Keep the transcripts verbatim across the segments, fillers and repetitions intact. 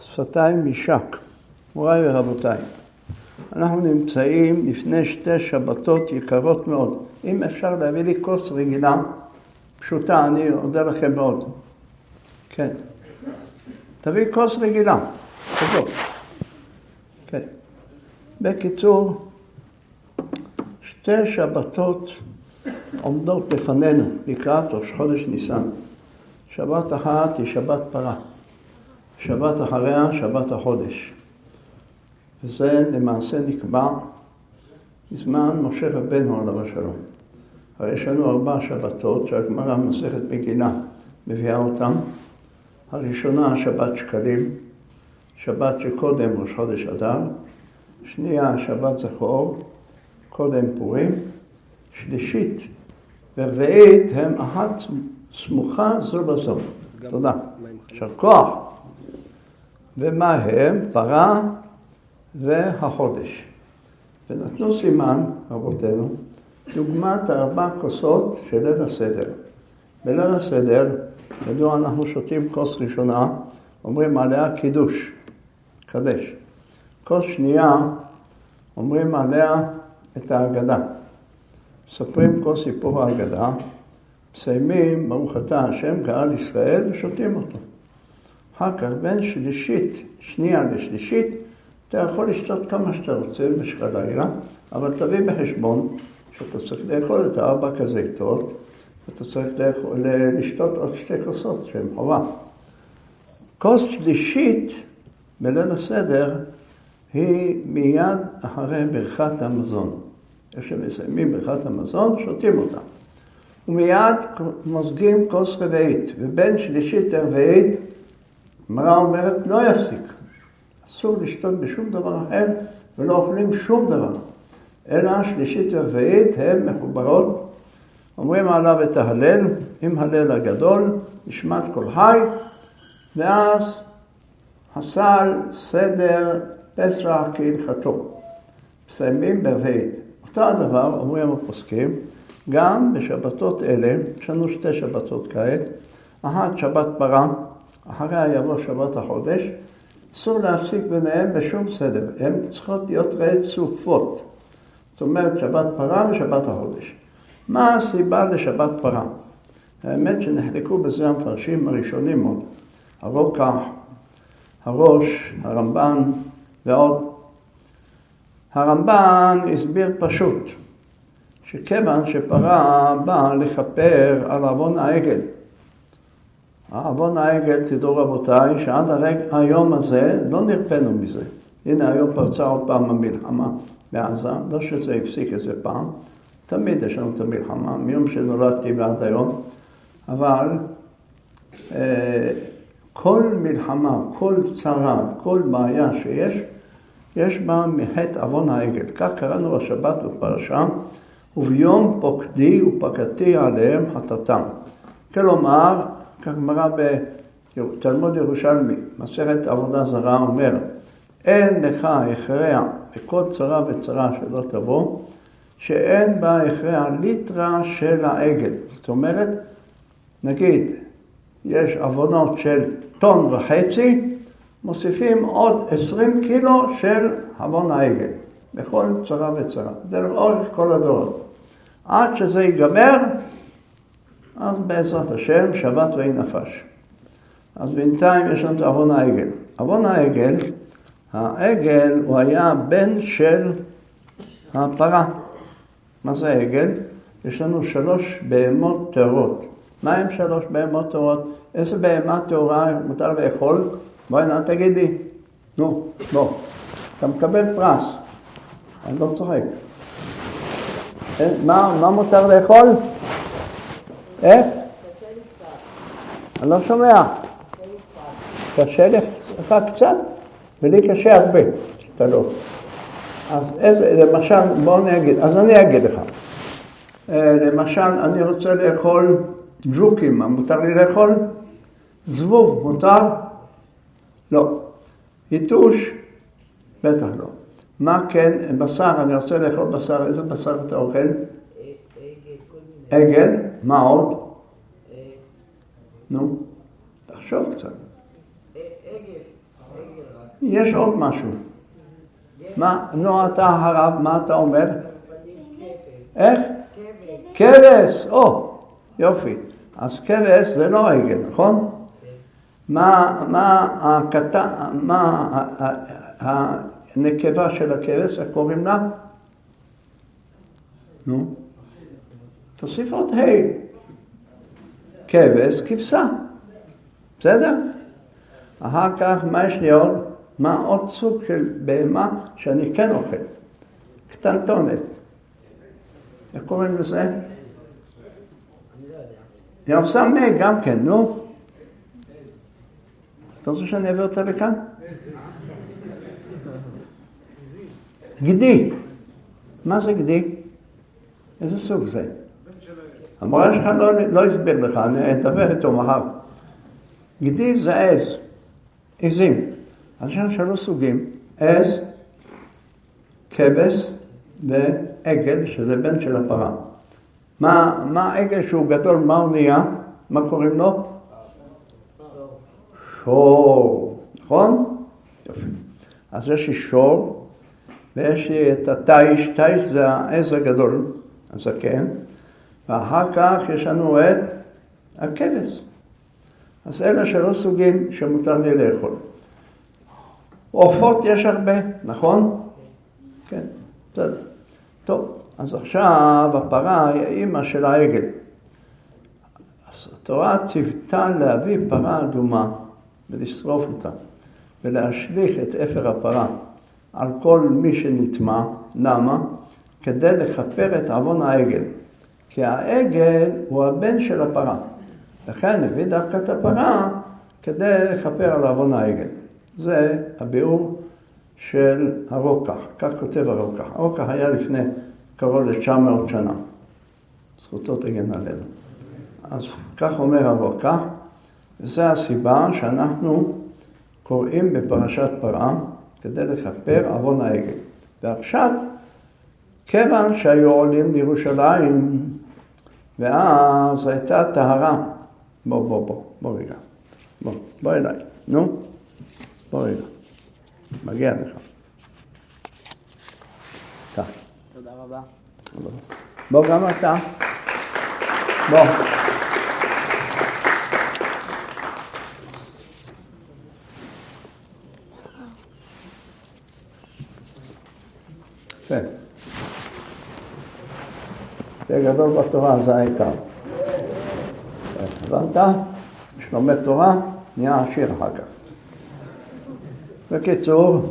שפתיים משק. מוריי ורבותיי, אנחנו נמצאים לפני שתי שבתות יקרות מאוד. אם אפשר להביא לי כוס רגילה, פשוטה, אני אודה לכם מאוד. כן. תביא כוס רגילה. כזאת. כן. בקיצור, שתי שבתות עומדות לפנינו לקראת ראש חודש ניסן. שבת אחת היא שבת פרה. שבת אחריה שבת החודש. וזה למעשה נקבע בזמן משה רבנו עליו השלום. הרי יש לנו ארבע שבתות שהגמרא במסכת מגילה מביאה אותם. הראשונה שבת שקלים, שבת שקודם ראש חודש אדר, שנייה שבת זכור, קודם פורים, שלישית ורביעית הם אחת סמוכה זו לזו. תודה. יישר כוח. ומה הם? פרה והחודש. ונתנו סימן, רבותינו, דוגמת ארבע כוסות של ליל הסדר. בליל הסדר, ידוע אנחנו שותים כוס ראשונה, אומרים עליה קידוש, קדש. כוס שנייה, אומרים עליה את ההגדה. ספרים כל סיפור ההגדה, מסיימים ברוך אתה השם קהל ישראל ושותים אותו. אחר כך בין שלישית, שנייה לשלישית, אתה יכול לשתות כמה שאתה רוצה במשך הלילה, אבל תביא בחשבון שאתה צריך לאכול את הארבע כזיתות, ואתה צריך לאכול, לשתות עוד שתי כוסות שהן חובה. כוס שלישית בליל הסדר היא מיד אחרי ברכת המזון. איך שמסיימים ברכת המזון, שותים אותה. ומיד מוזגים כוס רביעית, ובין שלישית לרביעית, הגמרא אומרת לא יפסיק. אסור לשתות בשום דבר אחר ולא אוכלים שום דבר. אלא שלישית ורביעית הן מחוברות. אומרים עליו את ההלל, עם הלל הגדול, נשמת כל חי, ואז הסל סדר פסח כהלכתו. מסיימים ברביעית. אותו הדבר אומרים הפוסקים, גם בשבתות אלה, יש לנו שתי שבתות כעת, אחת שבת פרה, אחריה יבוא שבת החודש, אסור להפסיק ביניהם בשום סדר, הן צריכות להיות רצופות. זאת אומרת שבת פרה ושבת החודש. מה הסיבה לשבת פרה? האמת שנחלקו בזה המפרשים הראשונים עוד, הרוקח, הראש, הרמב"ן ועוד. הרמב"ן הסביר פשוט, שכיוון שפרה באה לכפר על עוון העגל. עוון העגל, תדעו רבותיי, שעד הרגע היום הזה לא נרפאנו מזה. הנה היום פרצה עוד פעם המלחמה בעזה, לא שזה הפסיק איזה פעם, תמיד יש לנו את המלחמה, מיום שנולדתי ועד היום, אבל אה, כל מלחמה, כל צרה, כל בעיה שיש, יש בה מחטא עוון העגל. כך קראנו בשבת בפרשה, וביום פוקדי ופקדתי עליהם חטאתם. כלומר, כך גמרא בתלמוד ירושלמי, מסכת עבודה זרה אומר, אין לך הכרע בכל צרה וצרה שלא תבוא, שאין בה הכרע ליטרה של העגל. זאת אומרת, נגיד, יש עוונות של טון וחצי, מוסיפים עוד עשרים קילו של עוון העגל, בכל צרה וצרה, דרך אורך כל הדורות. עד שזה ייגמר, אז בעזרת השם, שבת ואי נפש. אז בינתיים יש לנו את עוון העגל. עוון העגל, העגל הוא היה בן של הפרה. מה זה העגל? יש לנו שלוש בהמות טהורות. מה הם שלוש בהמות טהורות? איזה בהמה טהורה מותר לאכול? בואי נא תגידי. נו, בוא. אתה מקבל פרס. אני לא צוחק. מה, מה מותר לאכול? איך? אני לא שומע. קשה לך קצת? ולי קשה הרבה. תלו. אז איזה, למשל, בואו נגיד, אז אני אגיד לך. למשל, אני רוצה לאכול ג'וקים, מה מותר לי לאכול? זבוב, מותר? לא. יתוש? בטח לא. מה כן? בשר, אני רוצה לאכול בשר, איזה בשר אתה אוכל? עגל, מה עוד? נו, תחשוב קצת. עגל, עגל. יש עוד משהו. מה? נו, אתה הרב, מה אתה אומר? איך? כבש. או, יופי. אז כבש זה לא עגל, נכון? מה, מה הקטן, מה הנקבה של הכבש, איך קוראים לה? נו? תוסיף עוד היי. כבש, כבשה. בסדר? אחר כך, מה יש לי עוד? מה עוד סוג של בהמה שאני כן אוכל? קטנטונת. איך קוראים לזה? ירסם מי גם כן, נו? אתה רוצה שאני אעביר אותה לכאן? גדי. מה זה גדי? איזה סוג זה? המורה שלך לא, לא הסביר לך, אני אדבר איתו מחר. גדי זה עז, עזים. אז יש שלוש סוגים, עז, כבש ועגל, שזה בן של הפרה. מה, מה העגל שהוא גדול, מה הוא נהיה? מה קוראים לו? שור, נכון? יופי. אז יש לי שור, ויש לי את התיש, תיש זה העז הגדול, הזקן, ואחר כך יש לנו את הכבש. אז אלה שלוש סוגים שמותר לי לאכול. עופות יש הרבה, נכון? כן, בסדר. טוב, אז עכשיו הפרה היא האמא של העגל. אז התורה ציוותה להביא פרה אדומה ולשרוף אותה, ולהשליך את אפר הפרה על כל מי שנטמע. למה? כדי לכפר את עוון העגל. כי העגל הוא הבן של הפרה. לכן הביא דווקא את הפרה כדי לכפר על עוון העגל. זה הביאור של הרוקח, כך כותב הרוקח. הרוקח היה לפני קרוב ל-תשע מאות שנה. זכותו תגן עלינו. אז כך אומר הרוקח, וזו הסיבה שאנחנו קוראים בפרשת פרה כדי לכפר עוון העגל. ועכשיו, כיוון שהיו עולים לירושלים, ואז הייתה טהרה. בוא, בוא, בוא, בוא רגע. בוא, בוא אליי. נו, בוא רגע. מגיע לך. כך. תודה רבה. בוא גם אתה. בוא. כן. זה גדול בתורה, זה העיקר. הבנת? שלומד תורה, נהיה עשיר אחר כך. בקיצור,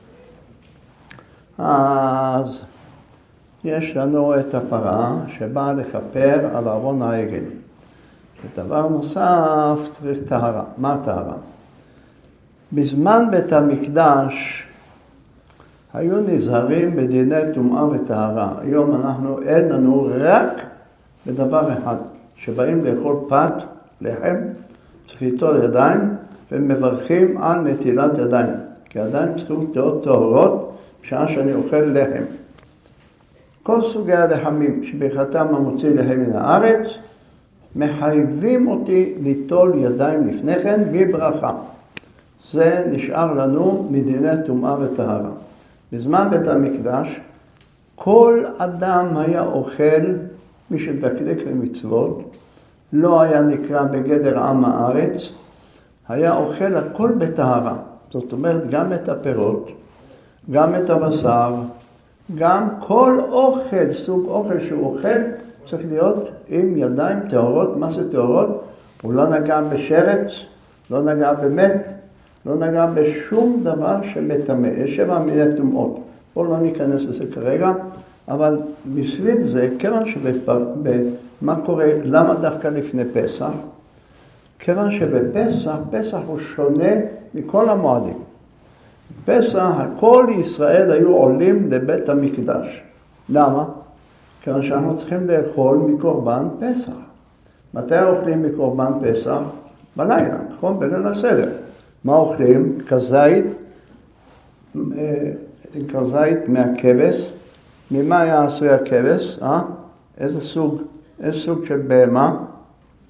אז יש לנו את הפרה שבאה לכפר על עוון העגל. ודבר נוסף, צריך טהרה. מה טהרה? בזמן בית המקדש היו נזהרים בדיני טומאה וטהרה. היום אנחנו אין לנו רק בדבר אחד, שבאים לאכול פת, לחם, צריך ליטול ידיים, ומברכים על נטילת ידיים. כי ידיים צריכים להיות טהורות בשעה שאני אוכל לחם. כל סוגי הלחמים שברכתם המוציא לחם מן הארץ, מחייבים אותי ליטול ידיים לפני כן בברכה. זה נשאר לנו מדיני טומאה וטהרה. בזמן בית המקדש, כל אדם היה אוכל, מי שדקדק למצוות, לא היה נקרא בגדר עם הארץ, היה אוכל הכל בטהרה. זאת אומרת, גם את הפירות, גם את הבשר, גם כל אוכל, סוג אוכל שהוא אוכל, צריך להיות עם ידיים טהורות. מה זה טהורות? הוא לא נגע בשרץ, לא נגע במת, לא נגע בשום דבר שמטמא. יש שבע מיני טומאות. בואו לא ניכנס לזה כרגע, אבל בשביל זה, כיוון שמה קורה, למה דווקא לפני פסח? כיוון שבפסח, פסח הוא שונה מכל המועדים. פסח, כל ישראל היו עולים לבית המקדש. למה? כיוון שאנחנו צריכים לאכול מקורבן פסח. מתי אוכלים מקורבן פסח? בלילה, נכון? בליל הסדר. מה אוכלים? כזית, כזית מהכבש. ממה היה עשוי הכבש? אה? איזה סוג? איזה סוג של בהמה?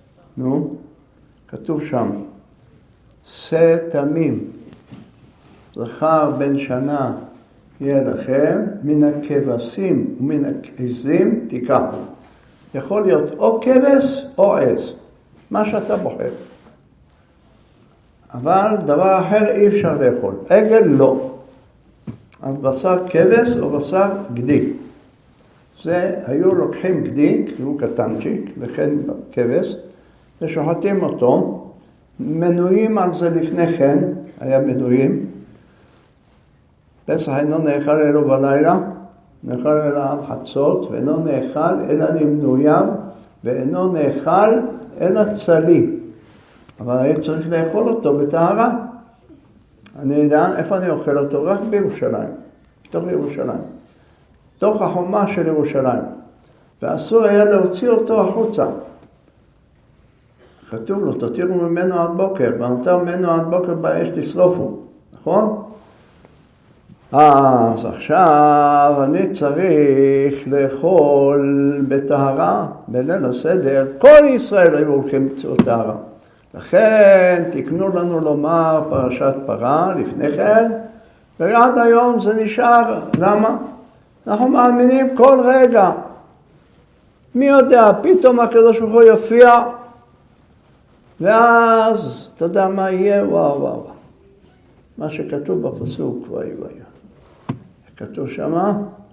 נו, כתוב שם. שא תמים. זכר בן שנה יהיה לכם, מן הכבשים ומן העזים תיקחו. יכול להיות או כבש או עז, מה שאתה בוחר. אבל דבר אחר אי אפשר לאכול. עגל לא. אז בשר כבש או בשר גדי. זה היו לוקחים גדי, כי הוא קטנצ'יק, וכן כבש, ושוחטים אותו. מנויים על זה לפני כן, היה מנויים. פסח אינו נאכל אלו בלילה, נאכל אלא על חצות, ואינו נאכל אלא למנוייו, ואינו נאכל אלא צלי. אבל היה צריך לאכול אותו בטהרה. אני יודע איפה אני אוכל אותו? רק בירושלים, בתוך ירושלים. בתוך החומה של ירושלים. ואסור היה להוציא אותו החוצה. כתוב לו, תותירו ממנו עד בוקר, ונותר ממנו עד בוקר באש תשרופו. נכון? אז עכשיו אני צריך לאכול בטהרה, בליל הסדר. כל ישראל היו הולכים למצוא טהרה. לכן תקנו לנו לומר פרשת פרה לפני כן, ועד היום זה נשאר. למה? אנחנו מאמינים כל רגע. מי יודע, פתאום הקדוש ברוך הוא יופיע, ואז אתה יודע מה יהיה? וואו וואו. מה שכתוב בפסוק, וואי וואי. כתוב שמה,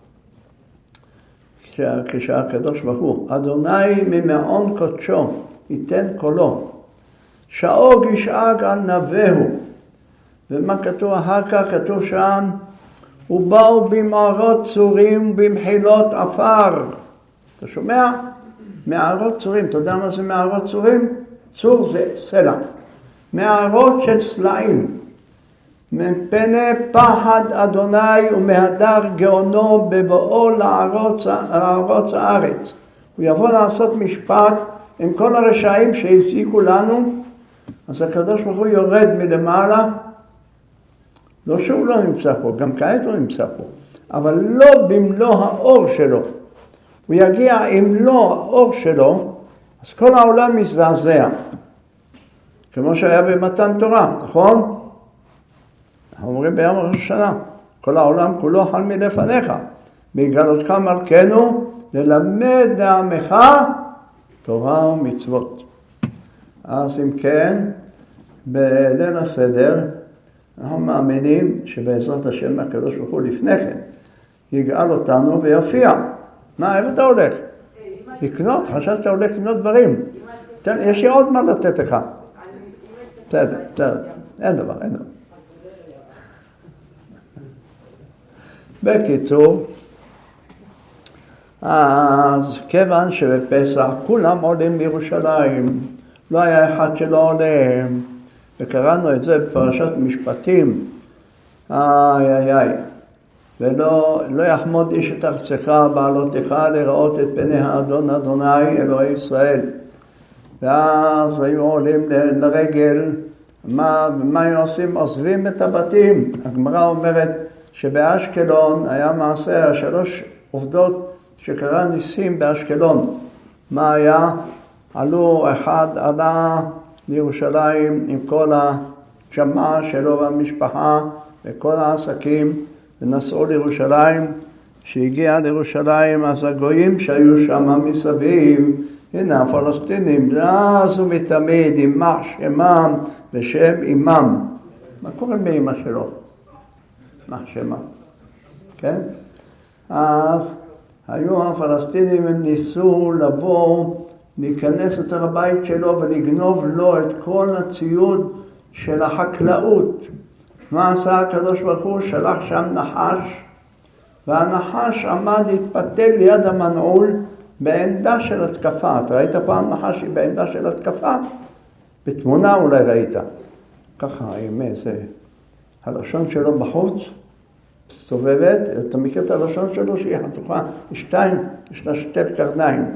כשהקדוש ברוך הוא, אדוני ממעון קודשו ייתן קולו, שאוג ישאג על נביהו. ומה כתוב אחר כך? כתוב שם, ובאו במערות צורים ובמחילות עפר. אתה שומע? מערות צורים. אתה יודע מה זה מערות צורים? צור זה סלע. מערות של סלעים. מפני פחד אדוני ומהדר גאונו בבואו לערוץ, לערוץ הארץ. הוא יבוא לעשות משפט עם כל הרשעים שהציקו לנו. אז הקדוש ברוך הוא יורד מלמעלה. לא שהוא לא נמצא פה, גם כעת הוא נמצא פה. אבל לא במלוא האור שלו. הוא יגיע עם מלוא האור שלו, אז כל העולם מזדעזע. כמו שהיה במתן תורה, נכון? אנחנו אומרים ביום ראש השנה, כל העולם כולו חל מלפניך, בגלותך מלכנו, ללמד לעמך תורה ומצוות. אז אם כן, בליל הסדר, אנחנו מאמינים שבעזרת השם הקדוש ברוך הוא לפני כן, יגאל אותנו ויופיע. מה, איפה אתה הולך? לקנות? חשבת שאתה הולך לקנות דברים. יש לי עוד מה לתת לך. בסדר, בסדר. אין דבר, אין דבר. בקיצור, אז כיוון שבפסח כולם עולים בירושלים, לא היה אחד שלא עולה, וקראנו את זה בפרשת משפטים, איי איי איי, ולא לא יחמוד איש את ארצך בעלותך לראות את פני האדון אדוני אלוהי ישראל. ואז היו עולים לרגל, מה, מה היו עושים? עוזבים את הבתים. הגמרא אומרת שבאשקלון היה מעשה השלוש עובדות שקרה ניסים באשקלון. מה היה? עלו, אחד עלה לירושלים עם כל הג'מעה שלו והמשפחה וכל העסקים, ונסעו לירושלים. שהגיע לירושלים, אז הגויים שהיו שם מסביב, הנה הפלסטינים, אז ומתמיד, יימח שמם ושם אימם. מה קורה באמא שלו? יימח שמם. כן? אז היו הפלסטינים, הם ניסו לבוא, להיכנס את הבית שלו ולגנוב לו את כל הציוד של החקלאות. מה עשה הקדוש ברוך הוא? שלח שם נחש, והנחש עמד להתפתל ליד המנעול בעמדה של התקפה. אתה ראית פעם נחש בעמדה של התקפה? בתמונה אולי ראית. ככה עם איזה הלשון שלו בחוץ, סובבת, אתה מכיר את הלשון שלו שהיא חתוכה, שתיים, יש לה שתי קרניים.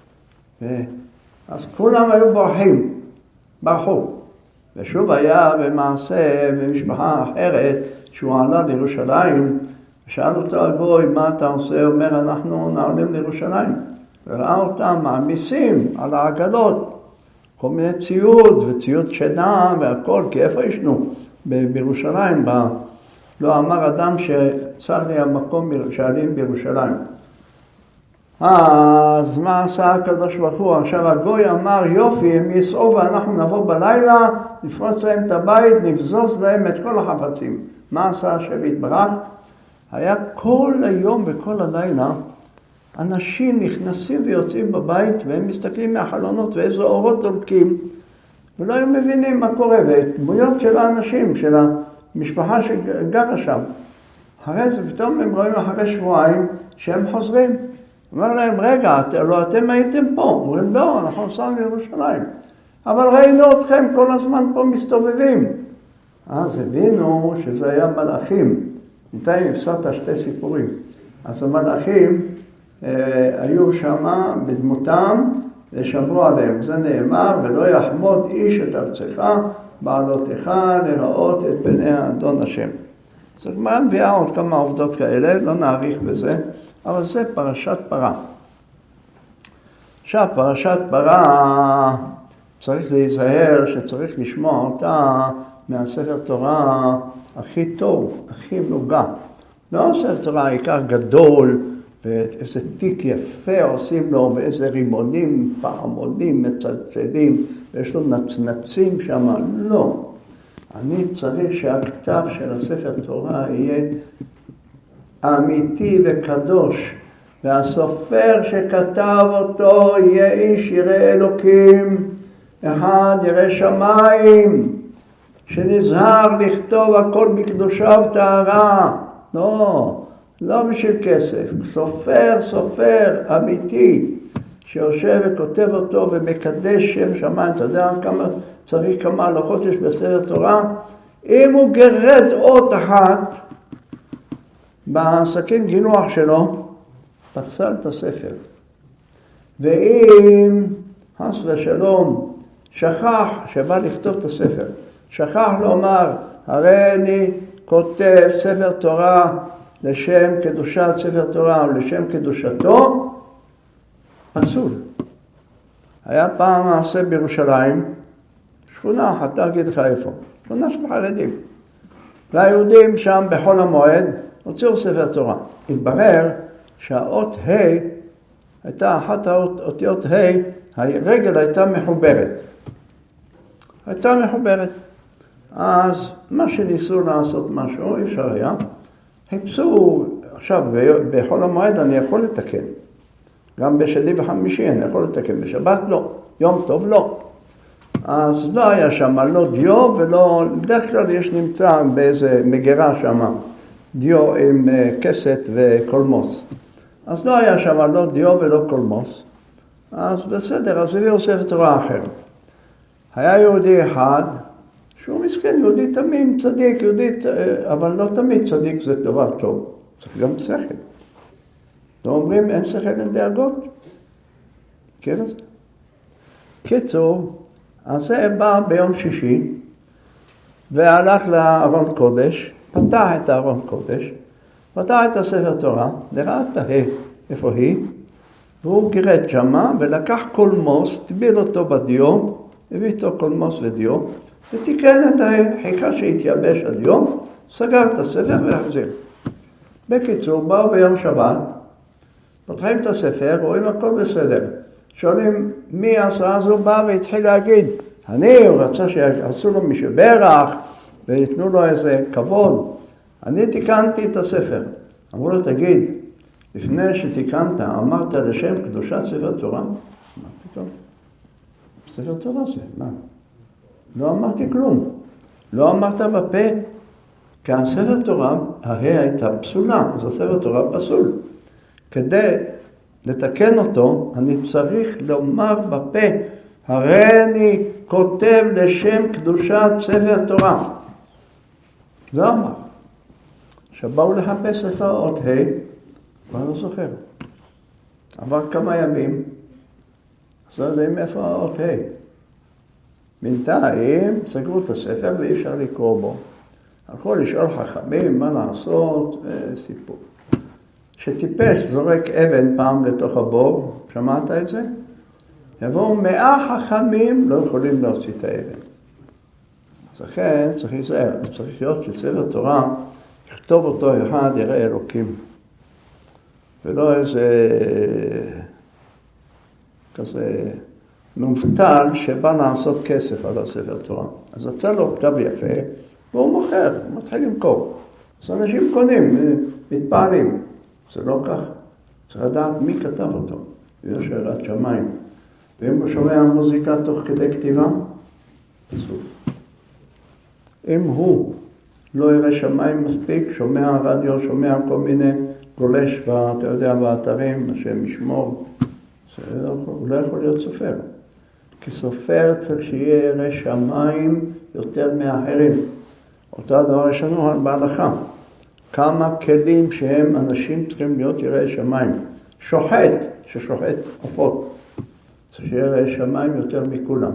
אז כולם היו בורחים, ברחו. ושוב היה במעשה במשפחה אחרת, שהוא עלה לירושלים, ושאל אותו הגוי, מה אתה עושה? הוא אומר, אנחנו נעלים לירושלים. וראה אותם מעמיסים על העגלות, כל מיני ציוד וציוד שינה והכל, כי איפה ישנו? בירושלים, לא אמר אדם שצר לי המקום שעלים בירושלים. אז מה עשה הקדוש ברוך הוא? עכשיו הגוי אמר יופי, הם יסעו ואנחנו נבוא בלילה, נפרוץ להם את הבית, נבזוז להם את כל החפצים. מה עשה השם יתברך? היה כל היום וכל הלילה אנשים נכנסים ויוצאים בבית והם מסתכלים מהחלונות ואיזה אורות דולקים ולא היו מבינים מה קורה, ודמויות של האנשים, של המשפחה שגרה שם. אחרי זה פתאום הם רואים אחרי שבועיים שהם חוזרים. אומר להם, רגע, לא אתם הייתם פה? אומרים, לא, אנחנו נסענו לירושלים. אבל ראינו אתכם כל הזמן פה מסתובבים. אז הבינו שזה היה מלאכים. בינתיים הפסדת שתי סיפורים. אז המלאכים אה, היו שם בדמותם ושמרו עליהם. זה נאמר, ולא יחמוד איש את ארצך, בעלותך לראות את פני האדון השם. אז הגמרא מביאה עוד כמה עובדות כאלה, לא נאריך בזה, אבל זה פרשת פרה. עכשיו, פרשת פרה צריך להיזהר שצריך לשמוע אותה מהספר תורה הכי טוב, הכי נוגע. לא ספר תורה העיקר גדול, ואיזה תיק יפה עושים לו, ואיזה רימונים, פעמונים, מצלצלים, ויש לו נצנצים שם. לא. אני צריך שהכתב של הספר תורה יהיה אמיתי וקדוש, והסופר שכתב אותו יהיה איש ירא אלוקים, אחד ירא שמיים, שנזהר לכתוב הכל בקדושה וטהרה. לא, לא בשביל כסף. סופר, סופר אמיתי, שיושב וכותב אותו ומקדש שם שמיים. אתה יודע כמה צריך, כמה הלכות יש בספר תורה? אם הוא גרד אות אחת בסכין גינוח שלו, פסל את הספר. ואם חס ושלום שכח, שבא לכתוב את הספר, שכח לומר, הרי אני כותב ספר תורה לשם קדושת ספר תורה או לשם קדושתו, פסול. היה פעם מעשה בירושלים, שכונה אחת, לא אגיד לך איפה, שכונה של חרדים. והיהודים שם בחול המועד הוציאו ספר תורה. התברר שהאות ה' הייתה אחת האותיות ה', הרגל הייתה מחוברת. הייתה מחוברת. אז מה שניסו לעשות משהו, אי אפשר היה, חיפשו, עכשיו בחול המועד אני יכול לתקן. גם בשני וחמישי אני יכול לתקן, בשבת לא, יום טוב לא. אז לא היה שם לא דיו ולא, בדרך כלל יש נמצא באיזה מגירה שם, דיו עם כסת וקולמוס. אז לא היה שם לא דיו ולא קולמוס. אז בסדר, אז הביאו ספר תורה אחר. היה יהודי אחד, שהוא מסכן, יהודי תמים, צדיק, יהודי, אבל לא תמיד צדיק זה דבר טוב. צריך גם שכל. לא אומרים, אין שכל אין דאגות. כן אז? קיצור, אז זה בא ביום שישי, והלך לארון קודש, פתח את הארון קודש, פתח את הספר תורה, לראה את ההא, איפה היא, והוא גירד שמה, ולקח קולמוס, טביל אותו בדיו, הביא איתו קולמוס ודיו, ותיקן את ההא, חיכה שהתייבש הדיו, סגר את הספר והחזיר. בקיצור, באו ביום שבת, פותחים את הספר, רואים הכל בסדר. שואלים מי עשה, אז הוא בא והתחיל להגיד, אני, הוא רצה שיעשו לו משברך, ויתנו לו איזה כבוד. אני תיקנתי את הספר. אמרו לו, תגיד, לפני שתיקנת, אמרת לשם קדושת ספר תורה? מה פתאום? ספר תורה זה, מה? לא אמרתי כלום. לא אמרת בפה, כי הספר תורה, ההא הייתה פסולה, אז הספר תורה פסול. כדי לתקן אותו, אני צריך לומר בפה, הרי אני כותב לשם קדושת ספר תורה. זה אמר. שבאו לחפש איפה האות ה', כבר לא זוכר. עבר כמה ימים, אז לא יודעים איפה האות ה'. בינתיים סגרו את הספר ואי אפשר לקרוא בו. הלכו לשאול חכמים מה לעשות, סיפור. שטיפש זורק אבן פעם לתוך הבור, שמעת את זה? יבואו מאה חכמים, לא יכולים להוציא את האבן. אז לכן צריך להיזהר, צריך להיות שספר תורה, יכתוב אותו אחד ירא אלוקים. ולא איזה כזה מובטל שבא לעשות כסף על הספר תורה. אז יצא לו כתב יפה, והוא מוכר, הוא מתחיל למכור. אז אנשים קונים, מתפעלים. זה לא כך. צריך לדעת מי כתב אותו. יש שאלת שמיים. ואם הוא שומע מוזיקה תוך כדי כתיבה, אסור. אם הוא לא יראה שמיים מספיק, שומע רדיו, שומע כל מיני גולש, אתה יודע, באתרים, השם ישמור, הוא לא יכול להיות סופר. כי סופר צריך שיהיה ירא שמיים יותר מאחרים. אותו הדבר יש לנו בהלכה. כמה כלים שהם אנשים צריכים להיות יראי שמיים. שוחט, ששוחט עופות. צריך שיהיה יראי שמיים יותר מכולם.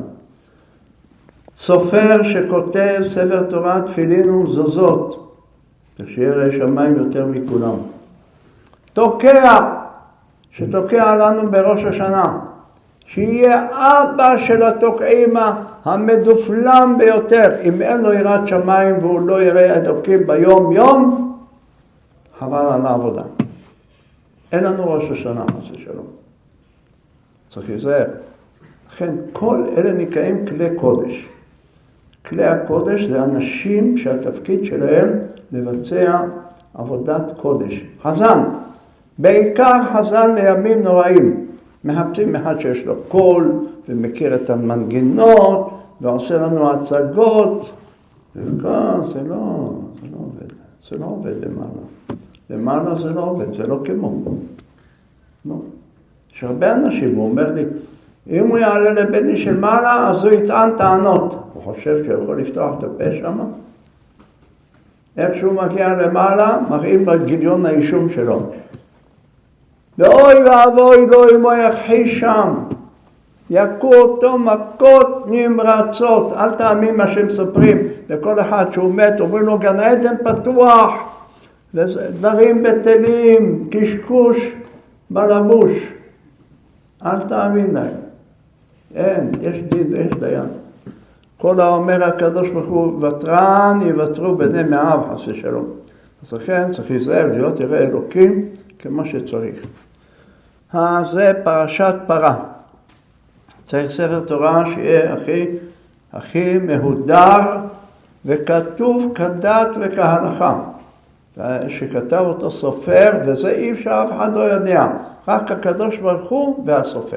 סופר שכותב ספר תורה, תפילין ומזוזות. צריך שיהיה יראי שמיים יותר מכולם. תוקע, שתוקע לנו בראש השנה. שיהיה אבא של התוקעים המדופלם ביותר. אם אין לו יראת שמיים והוא לא יראה אלוקים ביום יום, חבל על העבודה. אין לנו ראש השנה, חס ושלום. צריך להיזהר. לכן כל אלה נקראים כלי קודש. כלי הקודש זה אנשים שהתפקיד שלהם לבצע עבודת קודש. חזן, בעיקר חזן לימים נוראים. מחפשים אחד שיש לו קול ומכיר את המנגינות ועושה לנו הצגות. וכאן זה לא, זה לא עובד. זה לא עובד למעלה. למעלה זה לא עובד, זה לא כמו. לא. יש הרבה אנשים, הוא אומר לי, אם הוא יעלה לבני של מעלה, אז הוא יטען טענות. הוא חושב שהוא יכול לפתוח את הפה שם. איך שהוא מגיע למעלה, מראים בגיליון האישום שלו. ואוי ואבוי לו אם הוא יכחיש שם. יכו אותו מכות נמרצות. אל תאמין מה שהם מספרים. לכל אחד שהוא מת, אומרים לו גן עדן פתוח. דברים בטלים, קשקוש, בלבוש. אל תאמין להם. אין, יש דין ויש דיין. כל האומר הקדוש ברוך הוא, ותרן יוותרו בני מאב, חס ושלום. אז לכן צריך להיזהר להיות ירא אלוקים כמו שצריך. זה פרשת פרה. צריך ספר תורה שיהיה הכי, הכי מהודר וכתוב כדת וכהלכה. שכתב אותו סופר, וזה אי אפשר, אף אחד לא יודע. רק הקדוש ברוך הוא והסופר.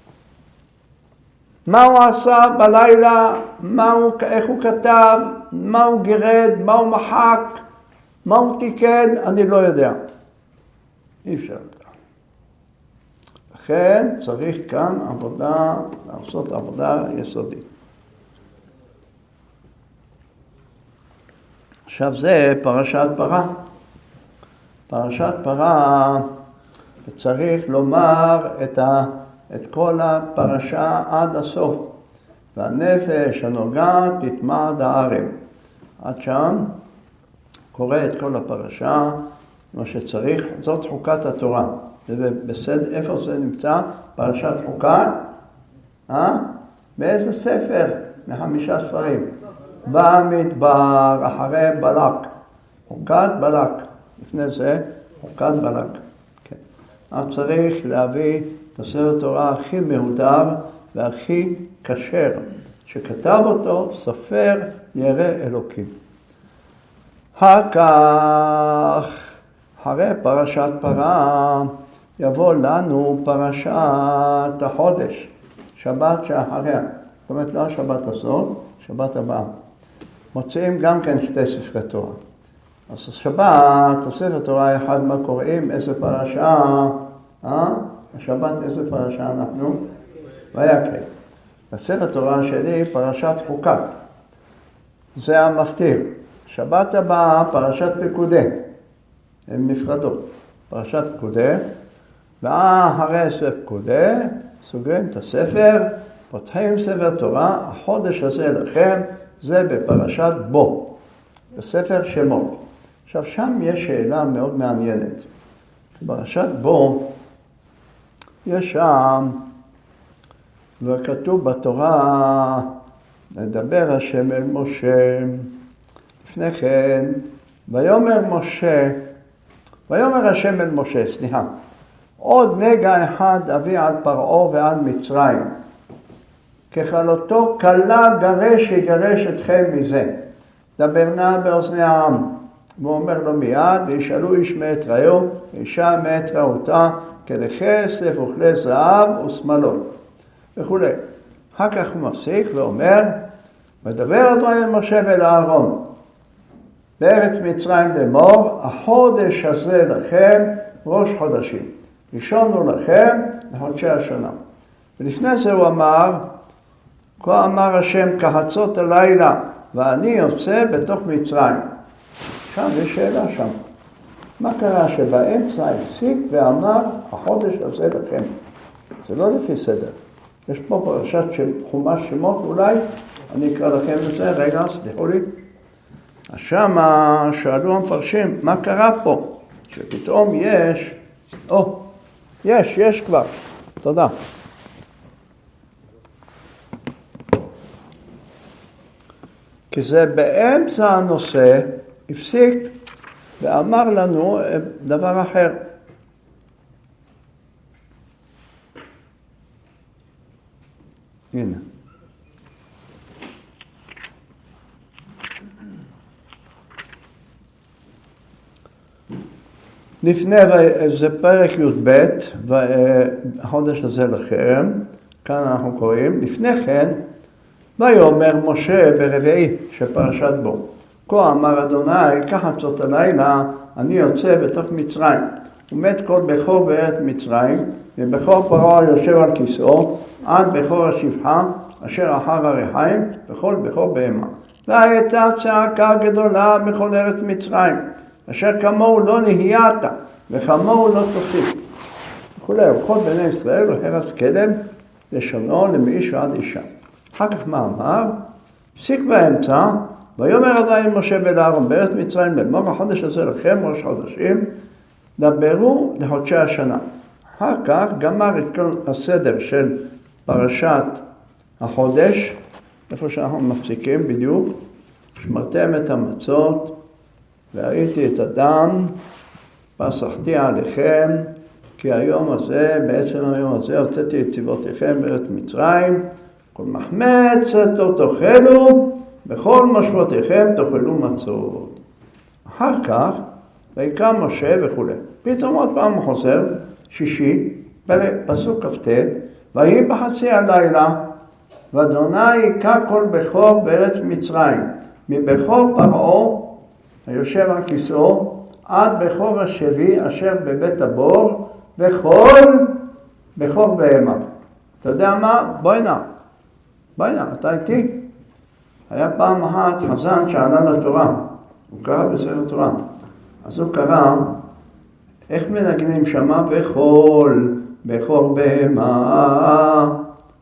מה הוא עשה בלילה, מה הוא, איך הוא כתב, מה הוא גירד, מה הוא מחק, מה הוא תיקן, אני לא יודע. אי אפשר. לכן צריך כאן עבודה, לעשות עבודה יסודית. עכשיו זה פרשת פרה. פרשת פרה, צריך לומר את, ה, את כל הפרשה עד הסוף. והנפש הנוגעת תטמע עד הערב. עד שם קורא את כל הפרשה, מה שצריך, זאת חוקת התורה. ובסד, איפה זה נמצא? פרשת חוקה? אה? באיזה ספר? מחמישה ספרים. במדבר, אחרי בלק. חוקת בלק. לפני זה, חוקת בלק. כן. אז צריך להביא את הספר תורה הכי מהודר והכי כשר, שכתב אותו סופר ירא אלוקים. הכך, אחרי פרשת פרה, יבוא לנו פרשת החודש, שבת שאחריה. זאת אומרת, לא השבת הזאת, שבת הבאה. מוצאים גם כן שתי ספרי תורה. אז השבת, הספר תורה אחד מה קוראים, איזה פרשה, אה? השבת איזה פרשה אנחנו? ויקל. הספר תורה שלי פרשת חוקת. זה המפטיר. שבת הבאה פרשת פקודי. הן נפרדות. פרשת פקודי. ואחרי ספר פקודי, סוגרים את הספר, פותחים ספר תורה, החודש הזה לכם, זה בפרשת בו, בספר שמות. עכשיו שם יש שאלה מאוד מעניינת. בפרשת בו, יש שם, וכתוב בתורה, לדבר השם אל משה, לפני כן, ויאמר משה, ויאמר השם אל משה, סליחה, עוד נגע אחד אביא על פרעה ועל מצרים, ככלותו כלה גרש יגרש אתכם מזה, דבר נא באוזני העם. והוא אומר לו מיד, וישאלו איש מאת רעהו, אישה מאת רעותה, כלי כסף וכלי זהב ושמלות, וכו'. אחר כך הוא מפסיק ואומר, ודבר אדוני אל משה ואל אהרון, בארץ מצרים לאמור, החודש הזה לכם ראש חודשים, ראשון הוא לכם לחודשי השנה. ולפני זה הוא אמר, כה אמר השם כחצות הלילה, ואני יוצא בתוך מצרים. שם יש שאלה שם. מה קרה שבאמצע הפסיק ואמר, החודש הזה לכם? זה לא לפי סדר. יש פה פרשת חומש שמות אולי, אני אקרא לכם את זה, רגע, סליחו לי. אז שמה שאלו המפרשים, מה קרה פה? שפתאום יש, או, יש, יש כבר, תודה. כי זה באמצע הנושא הפסיק ואמר לנו דבר אחר. הנה. לפני, זה פרק י"ב, והחודש הזה לכם, כאן אנחנו קוראים, לפני כן, ויאמר משה ברביעי שפרשת בו, כה אמר אדוני, כחצות הלילה, אני יוצא בתוך מצרים, ומת כל בכור בארץ מצרים, ובכור פרעה יושב על כיסאו, עד בכור השפחה, אשר אחר הריחיים, וכל בכור בהמה. והייתה צעקה גדולה בכל ארץ מצרים, אשר כמוהו לא נהיית, וכמוהו לא תוסיף. וכולי, וכל בני ישראל והרס כלב, לשונו למאיש ועד אישה. אחר כך מה אמר? פסיק באמצע, ויאמר אדוני משה ואל אהרון בארץ מצרים, לאמור החודש הזה לכם ראש חודשים, דברו לחודשי השנה. אחר כך גמר את כל הסדר של פרשת החודש, איפה שאנחנו מפסיקים בדיוק, שמרתם את המצות, והראיתי את הדם, פסחתי עליכם, כי היום הזה, בעצם היום הזה, הוצאתי את צבאותיכם בארץ מצרים, כל מחמצת לא תאכלו, בכל משמעותיכם תאכלו מצות. אחר כך, ויקרא משה וכו'. פתאום עוד פעם חוזר, שישי, פסוק כ"ט, ויהי בחצי הלילה, ואדוני היכה כל בכור בארץ מצרים, מבכור פרעה, היושב על כיסאו, עד בכור השבי אשר בבית הבור, וכל בכור בהמה. אתה יודע מה? בואי נע. בואי נע, אתה איתי. היה פעם אחת חזן שעלה לתורה, הוא קרא בספר תורה. אז הוא קרא, איך מנגנים שמה? בכל בכור בהמה,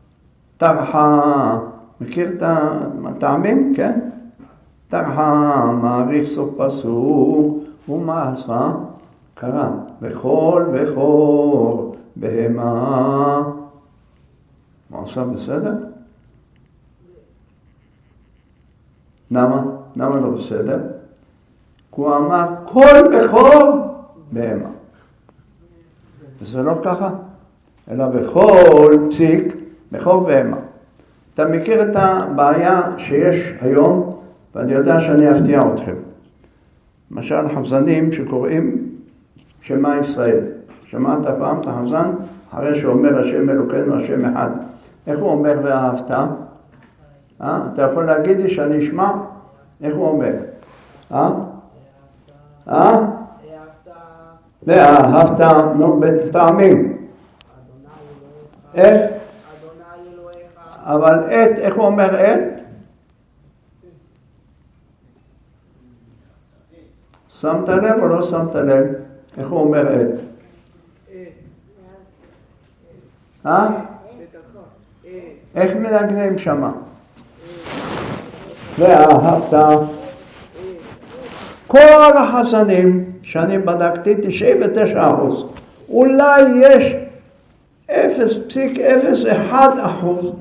תרחה. מכיר את הטעמים? כן? תרחה, מעריך סוף פסוק, ומה עשה? קרא, בכל בכור בהמה. מה עושה בסדר? למה? למה לא בסדר? כי הוא אמר, כל בכור בהמה. וזה לא ככה, אלא בכל פסיק, בכור בהמה. אתה מכיר את הבעיה שיש היום, ואני יודע שאני אפתיע אתכם. למשל, חזנים שקוראים שמע ישראל. שמעת פעם את החזן? אחרי שאומר השם אלוקינו, השם אחד. איך הוא אומר ואהבת? אה? אתה יכול להגיד לי שאני אשמע? איך הוא אומר? אה? אה? ואהבת, נו, בטעמים. איך? אבל את, איך הוא אומר את? שמת לב או לא שמת לב? איך הוא אומר את? אה? איך מנגנים שמה? ואהבת. כל החזנים שאני בדקתי, תשעים ותשעה אחוז. אולי יש אפס פסיק אפס אחד אחוז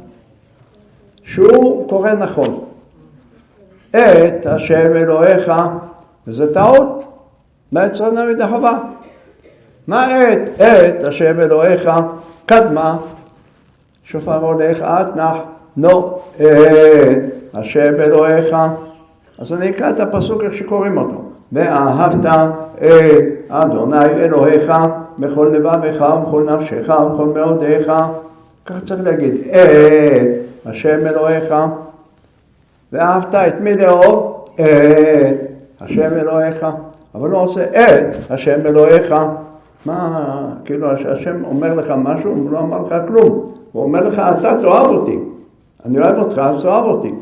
שהוא קורא נכון. את השם אלוהיך וזה טעות. בעצרנו ידי חובה. מה עת? עת השם אלוהיך קדמה, שופר הולך אתנח, נו, עת השם אלוהיך. אז אני אקרא את הפסוק איך שקוראים אותו. ואהבת את אדוני אלוהיך בכל לבבך ובכל נפשך ובכל מאודיך. ככה צריך להגיד, את השם אלוהיך. ואהבת את מי לאהוב? את השם אלוהיך. אבל לא עושה את השם אלוהיך. מה, כאילו השם אומר לך משהו, הוא לא אמר לך כלום. הוא אומר לך, אתה תאהב אותי. אני אוהב אותך, אז תאהב אותי.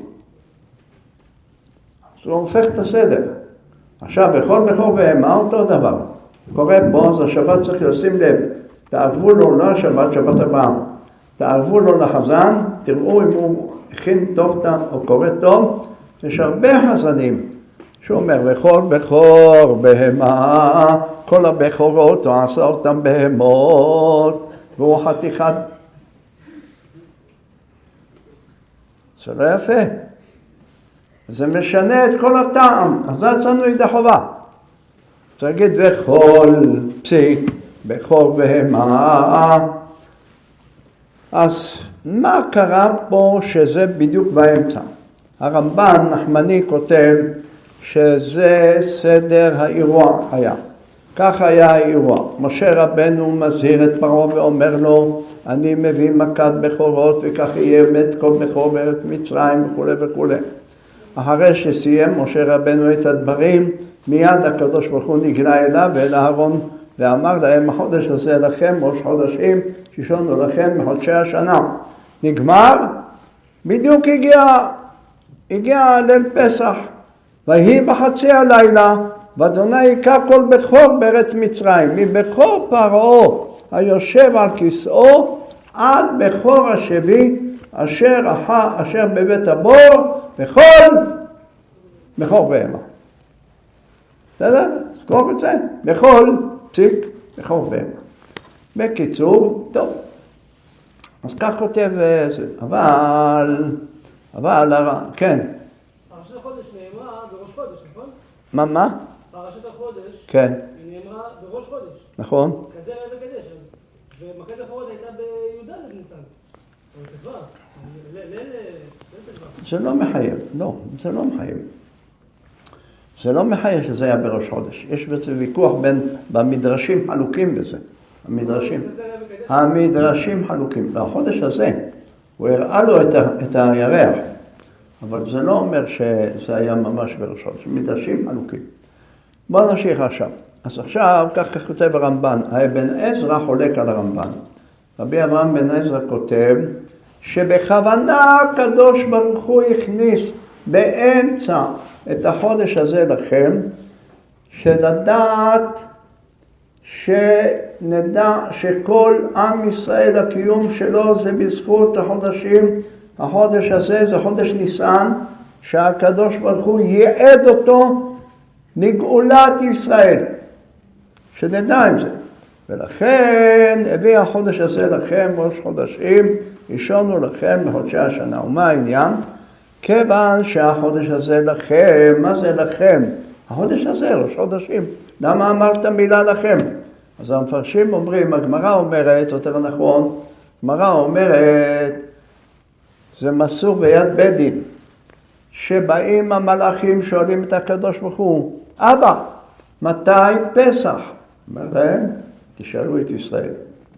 אז הוא הופך את הסדר. עכשיו, בכל בכור בהמה אותו דבר. קורה פה, אז השבת צריך לשים לב. תערבו לו, לא השבת, שבת הבאה. תערבו לו לחזן, תראו אם הוא הכין טוב או קורא טוב. יש הרבה חזנים. שהוא אומר, בכל בכור בהמה, כל הבכורות הוא עשה אותם בהמות, והוא חתיכת. זה לא יפה. זה משנה את כל הטעם, אז זה יצאנו ידי חובה. צריך להגיד, בכל פסיק, בכור בהמה. אז מה קרה פה שזה בדיוק באמצע? הרמב"ן נחמני כותב שזה סדר האירוע היה. כך היה האירוע. משה רבנו מזהיר את פרעה ואומר לו, אני מביא מכת בכורות וכך יהיה מת כל בכור בארץ מצרים וכו' וכו'. אחרי שסיים משה רבנו את הדברים, מיד הקדוש ברוך הוא נגלה אליו ואל אהרון ואמר להם, החודש הזה לכם ראש חודשים, שישונו לכם מחודשי השנה. נגמר, בדיוק הגיע, הגיע ליל פסח. ויהי בחצי הלילה, ואדוני היכה כל בכור בארץ מצרים, מבכור פרעה היושב על כיסאו, עד בכור השבי, אשר אחר, אשר בבית הבור, בכל בכור בהמה. בסדר? זכור את זה? בכל פסיק בכור בהמה. בקיצור, טוב. אז כך כותב זה, אבל, אבל, כן. פרשת החודש נאמרה בראש חודש, נכון? מה, מה? פרשת החודש כן. היא נאמרה בראש חודש. נכון. כזה ראה וקדש. ומכת בכורות הייתה בי"ד ניסן. או תדבר. ליל תדבר. זה לא מחייב, לא, זה לא מחייב. זה לא מחייב שזה היה בראש חודש. יש בזה ויכוח בין, במדרשים חלוקים בזה. המדרשים. המדרשים חלוקים. והחודש הזה, הוא הראה לו את, ה, את הירח. אבל זה לא אומר שזה היה ממש בראש חודש. מדרשים חלוקים. בואו נמשיך עכשיו. אז עכשיו, כך כך כותב הרמב"ן. בן עזרא חולק על הרמב"ן. רבי אברהם בן עזרא כותב, שבכוונה הקדוש ברוך הוא הכניס באמצע את החודש הזה לכם, שלדעת שנדע שכל עם ישראל הקיום שלו זה בזכות החודשים, החודש הזה זה חודש ניסן, שהקדוש ברוך הוא ייעד אותו לגאולת ישראל, שנדע עם זה. ולכן הביא החודש הזה לכם ראש חודשים, אישרנו לכם לחודשי השנה. ומה העניין? כיוון שהחודש הזה לכם, מה זה לכם? החודש הזה ראש חודשים. למה אמרת מילה לכם? אז המפרשים אומרים, הגמרא אומרת, יותר נכון, הגמרא אומרת, זה מסור ביד בית דין, שבאים המלאכים שואלים את הקדוש ברוך הוא, אבא, מתי פסח? אומר להם, תשאלו את ישראל.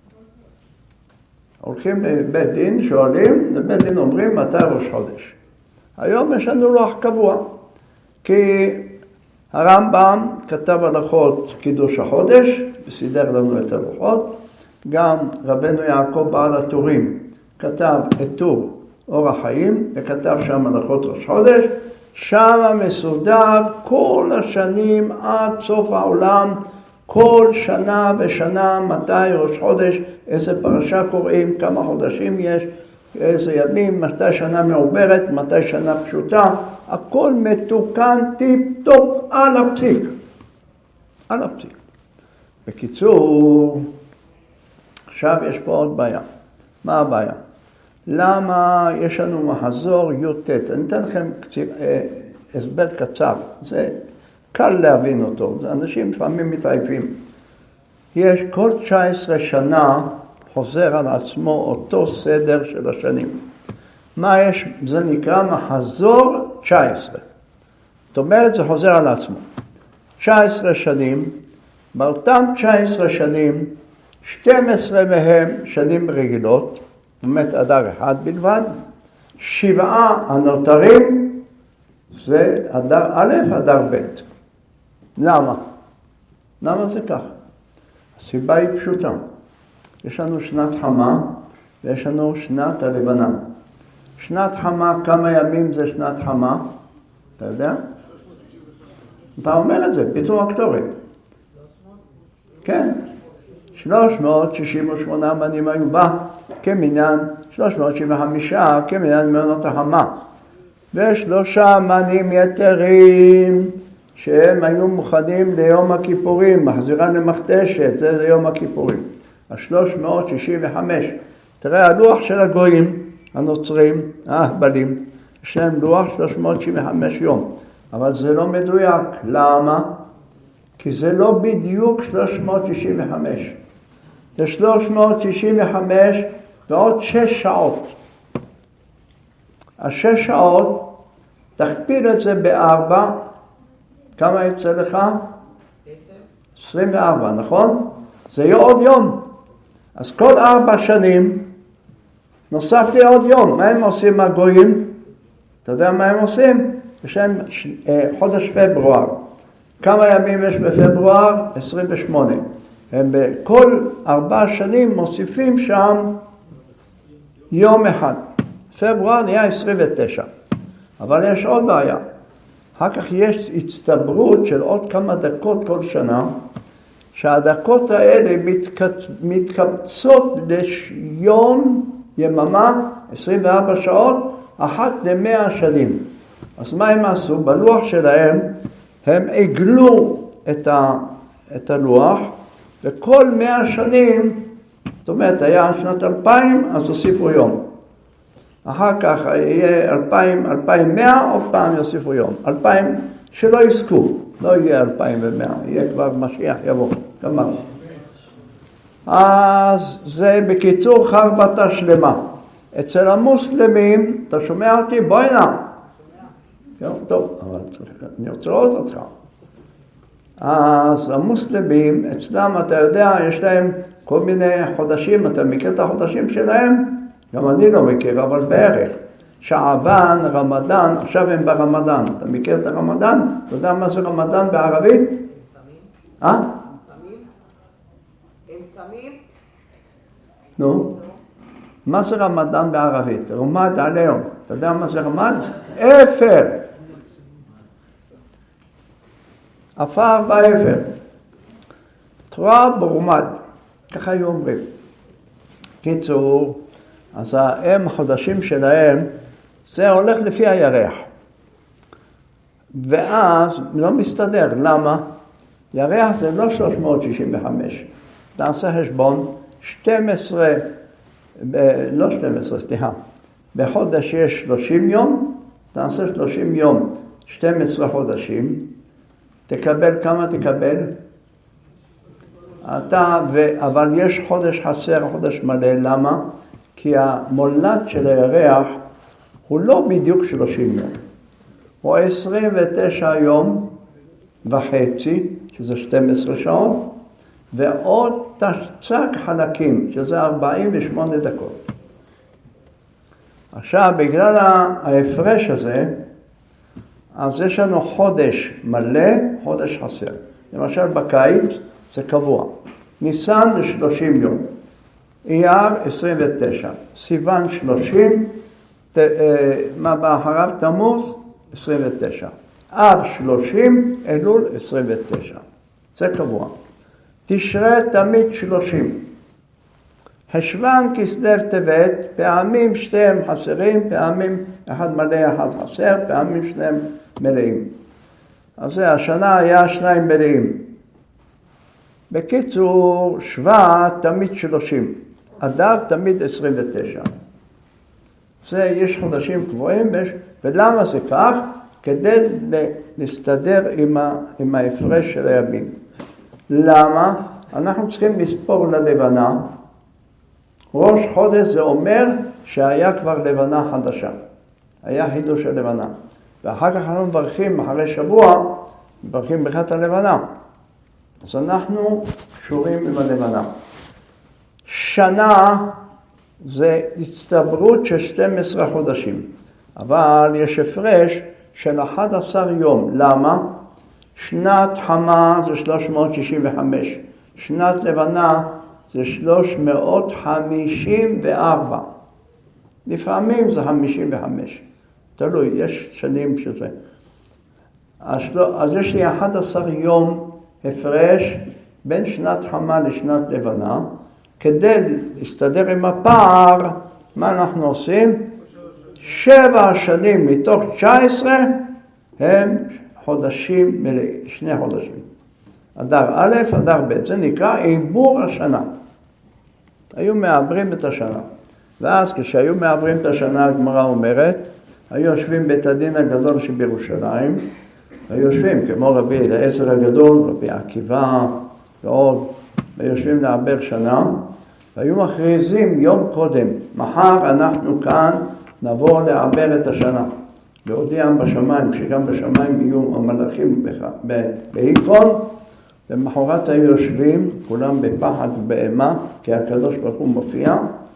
הולכים לבית דין, שואלים, לבית דין אומרים, מתי ראש חודש? היום יש לנו לוח קבוע, כי הרמב"ם כתב הלכות קידוש החודש, וסידר לנו את הלוחות, גם רבנו יעקב בעל הטורים כתב את טור אור החיים, וכתב שם הלכות ראש חודש, שם מסודר כל השנים עד סוף העולם, כל שנה ושנה מתי ראש חודש, איזה פרשה קוראים, כמה חודשים יש, איזה ימים, מתי שנה מעוברת, מתי שנה פשוטה, הכל מתוקן טיפ טופ על הפסיק. על הפסיק. בקיצור, עכשיו יש פה עוד בעיה. מה הבעיה? למה יש לנו מחזור י"ט? אני אתן לכם קציר, אה, הסבר קצר. זה קל להבין אותו, אנשים לפעמים מתעייפים. יש כל תשע עשרה שנה חוזר על עצמו אותו סדר של השנים. מה יש? זה נקרא מחזור תשע עשרה. זאת אומרת, זה חוזר על עצמו. תשע עשרה שנים, באותם תשע עשרה שנים, שתים עשרה מהם שנים רגילות, זאת אומרת, אדר אחד בלבד, שבעה הנותרים, זה אדר א', אדר ב'. למה? למה זה כך? הסיבה היא פשוטה. יש לנו שנת חמה ויש לנו שנת הלבנה. שנת חמה, כמה ימים זה שנת חמה? אתה יודע? אתה אומר את זה, פתאום הקטורת. כן. שלוש מאות שישים ושמונה מנים היו בה כמניין, שלוש מאות שבעים וחמש כמניין מעונות החמה. ושלושה מנים יתרים שהם היו מוכנים ליום הכיפורים, מחזירן למכתשת, זה ליום הכיפורים. ה-שלוש מאות שישים וחמש. תראה, הלוח של הגויים, הנוצרים, ההבלים, יש להם לוח שלוש מאות שבעים וחמש יום. אבל זה לא מדויק. למה? כי זה לא בדיוק שלוש מאות שישים וחמש. זה שלוש מאות שישים וחמש ועוד שש שעות. השש שעות, תכפיל את זה בארבע, כמה יוצא לך? עשרים וארבע, נכון? זה יהיה עוד יום. אז כל ארבע שנים נוסף לי עוד יום. מה הם עושים הגויים? אתה יודע מה הם עושים? יש להם חודש פברואר. כמה ימים יש בפברואר? עשרים ושמונה. הם בכל ארבע שנים מוסיפים שם יום אחד. פברואר נהיה עשרים ותשע. אבל יש עוד בעיה. אחר כך יש הצטברות של עוד כמה דקות כל שנה, שהדקות האלה מתקבצות ליום, יממה, עשרים וארבע שעות, אחת למאה שנים. אז מה הם עשו? בלוח שלהם הם עגלו את, ה, את הלוח, וכל מאה שנים, זאת אומרת, היה שנת אלפיים, אז הוסיפו יום. אחר כך יהיה אלפיים, אלפיים ומאה, עוד פעם יוסיפו יום. אלפיים שלא יזכו, לא יהיה אלפיים ומאה, יהיה כבר משיח יבוא, גמר. אז זה בקיצור חרבתה שלמה. אצל המוסלמים, אתה שומע אותי? בוא הנה. טוב, אבל אני רוצה לראות אותך. אז המוסלמים, אצלם, אתה יודע, יש להם כל מיני חודשים, אתה מכיר את החודשים שלהם? גם אני לא מכיר, אבל בערך. שעבן, רמדאן, עכשיו הם ברמדאן. אתה מכיר את הרמדאן? אתה יודע מה זה רמדאן בערבית? צמים. אה? צמים. הם צמים. נו. מה זה רמדאן בערבית? רמד עליהם. אתה יודע מה זה רמד? אפר. אפר באפר. תורה ברומד. ככה היו אומרים. קיצור, אז הם החודשים שלהם, זה הולך לפי הירח. ואז לא מסתדר. למה? ירח זה לא שלוש מאות שישים וחמש. תעשה חשבון, שתים עשרה, לא שתים עשרה, סליחה. בחודש יש שלושים יום, תעשה שלושים יום, שתים עשרה חודשים. תקבל כמה תקבל? אתה, ו... אבל יש חודש חסר, חודש מלא. למה? כי המולד של הירח הוא לא בדיוק שלושים יום. הוא עשרים ותשע יום וחצי, שזה שתים עשרה שעות, ועוד תשצק חלקים, שזה ארבעים ושמונה דקות. עכשיו, בגלל ההפרש הזה, אז יש לנו חודש מלא, חודש חסר. למשל בקיץ זה קבוע. ניסן זה שלושים יום. אייר עשרים ותשע. סיוון שלושים, ת, אה, מה באחריו? תמוז עשרים ותשע. אב שלושים, אלול עשרים ותשע. זה קבוע. תשרה תמיד שלושים. חשוון כסלו טבת, פעמים שתיהם חסרים, פעמים אחד מלא אחד חסר, פעמים שניהם מלאים. אז זה השנה היה שניים מלאים. בקיצור, שבט תמיד שלושים. אדר תמיד עשרים ותשע. זה יש חודשים קבועים, ולמה זה כך? כדי להסתדר עם, ה, עם ההפרש של הימים. למה? אנחנו צריכים לספור ללבנה. ראש חודש זה אומר שהיה כבר לבנה חדשה. היה חידוש של לבנה. ואחר כך אנחנו מברכים, אחרי שבוע, מברכים ברכת הלבנה. אז אנחנו קשורים עם הלבנה. שנה זה הצטברות של שנים עשר חודשים. אבל יש הפרש של אחד עשר יום. למה? שנת חמה זה שלוש מאות שישים וחמש. שנת לבנה זה שלוש מאות חמישים וארבע. לפעמים זה חמישים וחמש. תלוי, יש שנים שזה. אז, לא, אז יש לי אחד עשר יום הפרש בין שנת חמה לשנת לבנה. כדי להסתדר עם הפער, מה אנחנו עושים? שבע שנים מתוך תשע עשרה הם חודשים מלאים, שני חודשים. אדר א', אדר ב', זה נקרא עיבור השנה. היו מעברים את השנה. ואז כשהיו מעברים את השנה, הגמרא אומרת, היו יושבים בית הדין הגדול שבירושלים, היו יושבים כמו רבי אליעזר הגדול, רבי עקיבא ועוד, היו יושבים לעבר שנה, והיו מכריזים יום קודם, מחר אנחנו כאן נבוא לעבר את השנה. להודיע בשמיים, שגם בשמיים יהיו המלאכים בהיקון, ומחרת היו יושבים, כולם בפחד ובאימה, כי הקדוש ברוך הוא מופיע,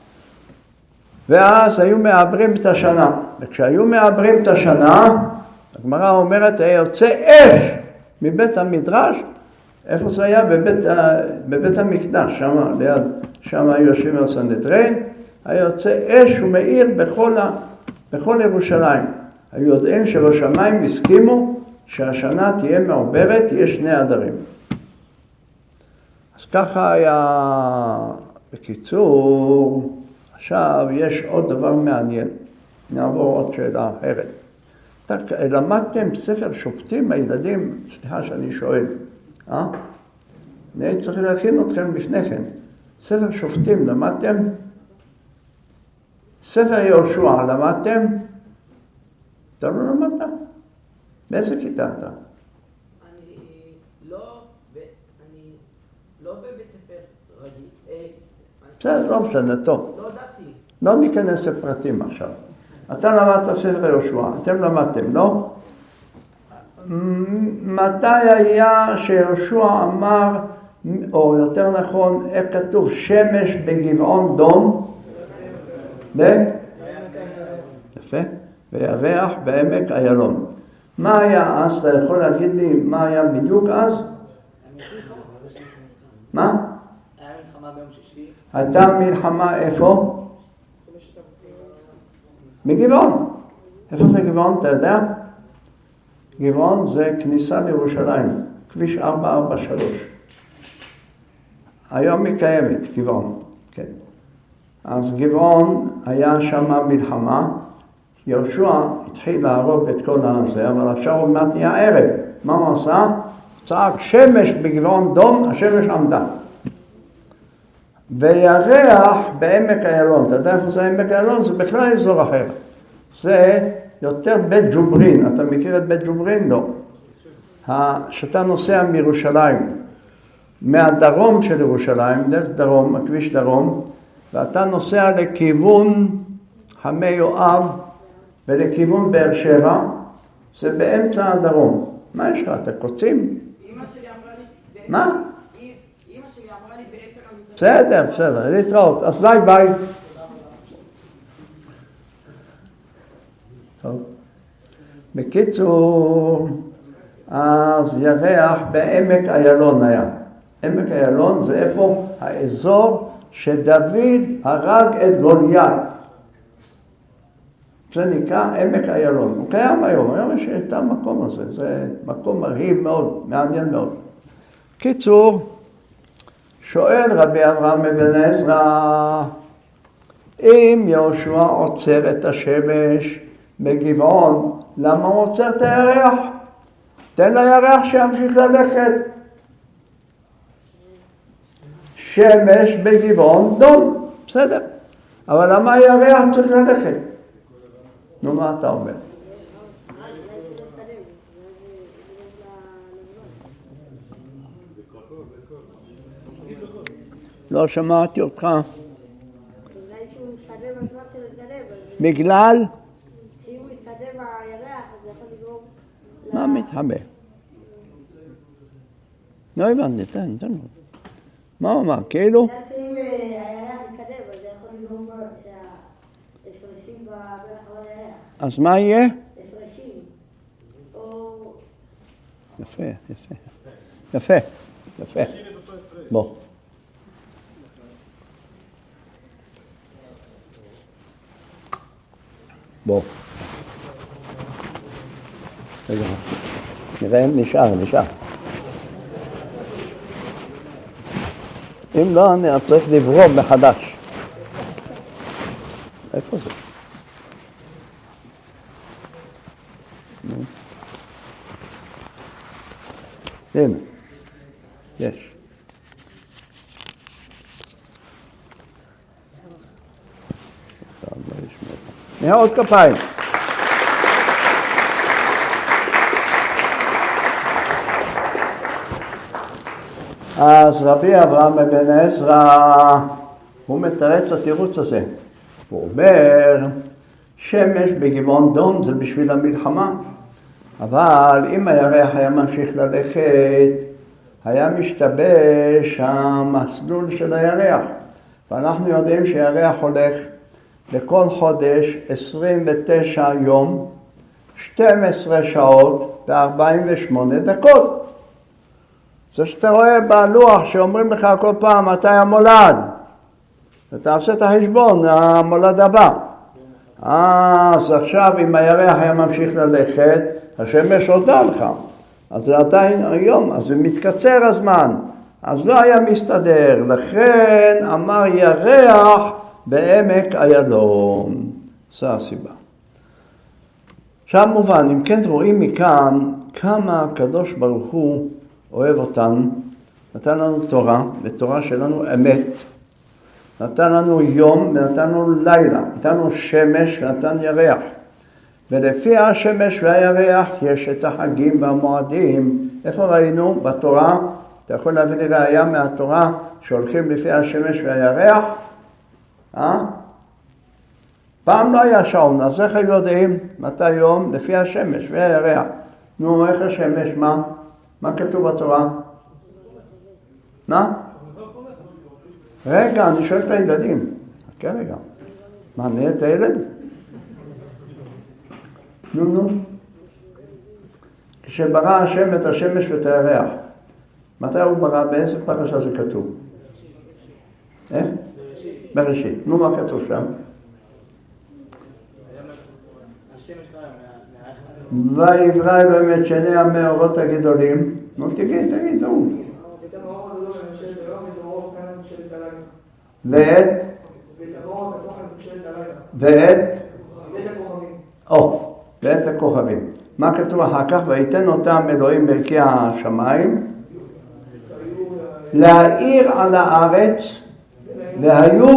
ואז היו מעברים את השנה. וכשהיו מעברים את השנה, הגמרא אומרת, היה יוצא אש מבית המדרש, איפה זה היה? בבית, בבית המקדש, שם ליד, שם היו יושבים על סנהדרין, היה יוצא אש ומאיר בכל, ה, בכל ירושלים. היו יודעים שבשמיים הסכימו שהשנה תהיה מעוברת, תהיה שני אדרים. אז ככה היה, בקיצור, עכשיו יש עוד דבר מעניין. נעבור עוד שאלה אחרת. למדתם ספר שופטים, הילדים, סליחה שאני שואל, אה? אני צריך להכין אתכם לפני כן. ספר שופטים, למדתם? ספר יהושע, למדתם? אתה לא למדת? באיזה כיתה אתה? אני לא, אני לא בבית ספר רגיל. בסדר, לא משנה, טוב. לא דעתי. לא ניכנס לפרטים עכשיו. אתה למדת ספר יהושע, אתם למדתם, לא? מתי היה שיהושע אמר, או יותר נכון, איך כתוב, שמש בגבעון דום? ב? יפה. וירח בעמק איילון. מה היה אז? אתה יכול להגיד לי מה היה בדיוק אז? מה? היה מלחמה ביום שישי. הייתה מלחמה איפה? בגבעון. איפה זה גבעון? אתה יודע? גבעון זה כניסה לירושלים, כביש ארבע ארבע שלוש. היום היא קיימת, גבעון. כן. אז גבעון היה שם מלחמה. יהושע התחיל להרוג את כל הזה, אבל עכשיו הוא מעט נהיה ערב. מה הוא עשה? צעק שמש בגבעון דום, השמש עמדה. וירח בעמק איילון. אתה יודע איפה זה עמק איילון? זה בכלל אזור אחר. זה יותר בית ג'וברין. אתה מכיר את בית ג'וברין? לא. שאתה נוסע מירושלים, מהדרום של ירושלים, דרך דרום, הכביש דרום, ואתה נוסע לכיוון חמי יואב, ולכיוון באר שבע, זה באמצע הדרום. מה יש לך? אתה קוצים? אמא שלי אמרה לי... מה? אמא שלי אמרה לי בעשר אני צריך... בסדר, בסדר, להתראות. אז ביי ביי. טוב. בקיצור, אז ירח בעמק איילון היה. עמק איילון זה איפה האזור שדוד הרג את גוליית. זה נקרא עמק איילון. הוא קיים היום, היום יש את המקום הזה. זה מקום מרהיב מאוד, מעניין מאוד. קיצור, שואל רבי אברהם אבן עזרא, אם יהושע עוצר את השמש בגבעון, למה הוא עוצר את הירח? תן לירח שימשיך ללכת. שמש בגבעון דום, בסדר. אבל למה הירח צריך ללכת? נו, מה אתה אומר? לא שמעתי אותך. בגלל שהוא מתקדם בזמן של להתקדם. בגלל? שאם הוא מתקדם בירח, אז זה יכול לגרום... מה מתחבא? לא הבנתי, תן, תן. מה הוא אמר? כאילו? בגלל שאם הירח מתקדם, אז זה יכול לגרום שהפרשים ברחוב הירח. אז מה יהיה? הפרשים. או... יפה, יפה. יפה, יפה. בוא. בוא. רגע, נראה אם נשאר, נשאר. אם לא, אני צריך לברום מחדש. איפה זה? הנה, יש. נהיה עוד כפיים. אז רבי אברהם בן עזרא, הוא מתרץ התירוץ הזה. הוא אומר, שמש בגבעון דום זה בשביל המלחמה. אבל אם הירח היה ממשיך ללכת, היה משתבש המסלול של הירח. ואנחנו יודעים שהירח הולך לכל חודש עשרים ותשע יום, שתים עשרה שעות ו-ארבעים ושמונה דקות. זה שאתה רואה בלוח שאומרים לך כל פעם מתי המולד. אתה עושה את החשבון, המולד הבא. אז עכשיו אם הירח היה ממשיך ללכת, השמש הודה לך. אז זה עדיין היום, אז זה מתקצר הזמן. אז לא היה מסתדר. לכן אמר ירח בעמק איילון. זו הסיבה. עכשיו מובן, אם כן רואים מכאן כמה הקדוש ברוך הוא אוהב אותנו, נתן לנו תורה, ותורה שלנו אמת, נתן לנו יום ונתן לנו לילה, נתן לנו שמש ונתן ירח. ולפי השמש והירח יש את החגים והמועדים. איפה ראינו? בתורה. אתה יכול להביא לי ראיה מהתורה שהולכים לפי השמש והירח? אה? פעם לא היה שעון, אז איך הם יודעים מתי יום? לפי השמש והירח. נו, איך השמש? מה? מה כתוב בתורה? מה? רגע, אני שואל את הילדים. חכה רגע. מה, נהיית הילד? נו, נו. כשברא השם את השמש ואת הירח, מתי הוא ברא? באיזה פרשה זה כתוב? איך? בראשית. נו, מה כתוב שם? ויברא אלוהים את שני המאורות הגדולים. נו, תגיד, תגיד, נו. ואת? ואת? או, ואת הכוכבים. מה כתוב אחר כך? ויתן אותם אלוהים מלכי השמיים להאיר על הארץ, והיו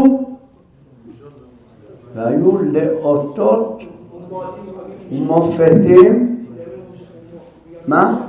והיו לאותות ומופתים. מה?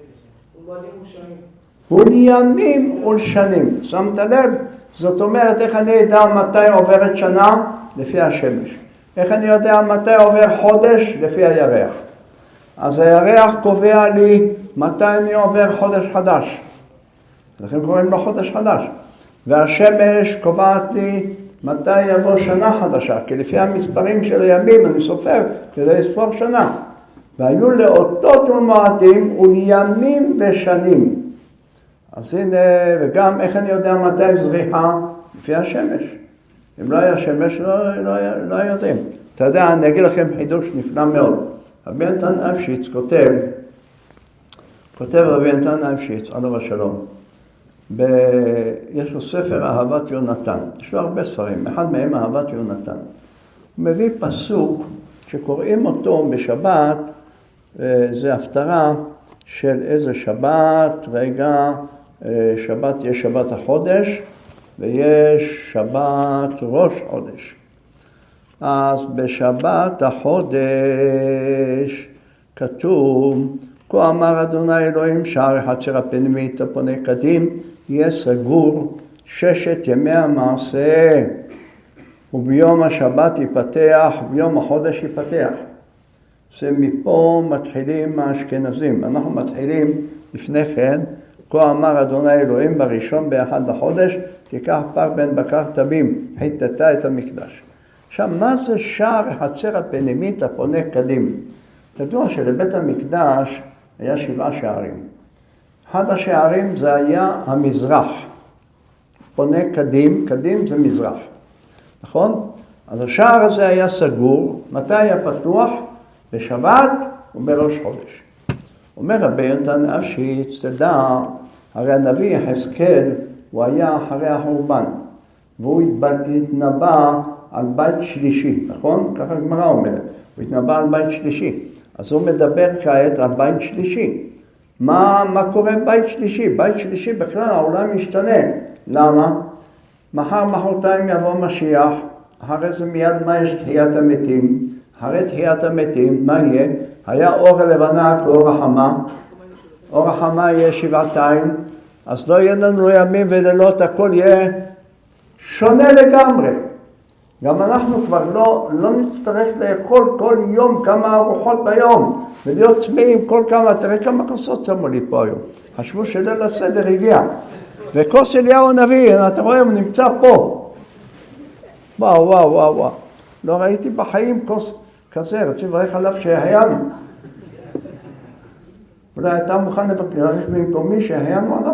ולימים ולשנים. שמת לב? זאת אומרת, איך אני יודע מתי עוברת שנה? לפי השמש. איך אני יודע מתי עובר חודש? לפי הירח. אז הירח קובע לי מתי אני עובר חודש חדש. לכן קוראים לו חודש חדש. והשמש קובעת לי מתי יבוא שנה חדשה, כי לפי המספרים של הימים אני סופר כדי לספור שנה. והיו לאותות ומועדים ולימים ושנים. אז הנה, וגם איך אני יודע מתי זריחה? לפי השמש. אם לא היה שמש, לא, לא, לא יודעים. אתה יודע, אני אגיד לכם חידוש נפלא מאוד. רבי נתן אפשיץ כותב, כותב רבי נתן אפשיץ, עליו השלום, ב... יש לו ספר אהבת יונתן. יש לו הרבה ספרים, אחד מהם אהבת יונתן. הוא מביא פסוק שקוראים אותו בשבת, זה הפטרה של איזה שבת, רגע, שבת, יש שבת החודש, ויש שבת ראש חודש. אז בשבת החודש כתוב, כה אמר אדוני אלוהים שער החצר הפנימית הפונה קדים, יהיה סגור ששת ימי המעשה, וביום השבת ייפתח, וביום החודש ייפתח. זה מפה מתחילים האשכנזים. אנחנו מתחילים לפני כן, כה אמר אדוני אלוהים בראשון באחד לחודש, תיקח פר בן בקר תמים, חיטטה את המקדש. עכשיו, מה זה שער החצר הפנימית הפונה קדים? תדעו שלבית המקדש היה שבעה שערים. אחד השערים זה היה המזרח. פונה קדים, קדים זה מזרח. נכון? אז השער הזה היה סגור. מתי היה פתוח? בשבת ובראש חודש. אומר רבי יונתן אפשיץ, תדע, הרי הנביא יחזקאל הוא היה אחרי החורבן, והוא התנבא על בית שלישי, נכון? ככה הגמרא אומרת, הוא התנבא על בית שלישי. אז הוא מדבר כעת על בית שלישי. מה, מה קורה בבית שלישי? בית שלישי בכלל העולם משתנה. למה? מחר מחרתיים יבוא משיח, אחרי זה מיד מה יש תחיית המתים? אחרי תחיית המתים, מה יהיה? היה אור הלבנה כאור החמה, אור החמה יהיה שבעתיים, אז לא יהיה לנו ימים ולילות, הכל יהיה שונה לגמרי. גם אנחנו כבר לא, לא נצטרך לאכול כל יום כמה ארוחות ביום, ולהיות צמאים כל כמה, תראה כמה כוסות שמו לי פה היום. חשבו שליל הסדר הגיע. וכוס אליהו הנביא, אתה רואה, הוא נמצא פה. וואו, וואו, וואו, וואו. לא ראיתי בחיים כוס כזה, רציתי לברך עליו שהיינו. אולי הייתה מוכן לברך במקומי שהיינו עליו?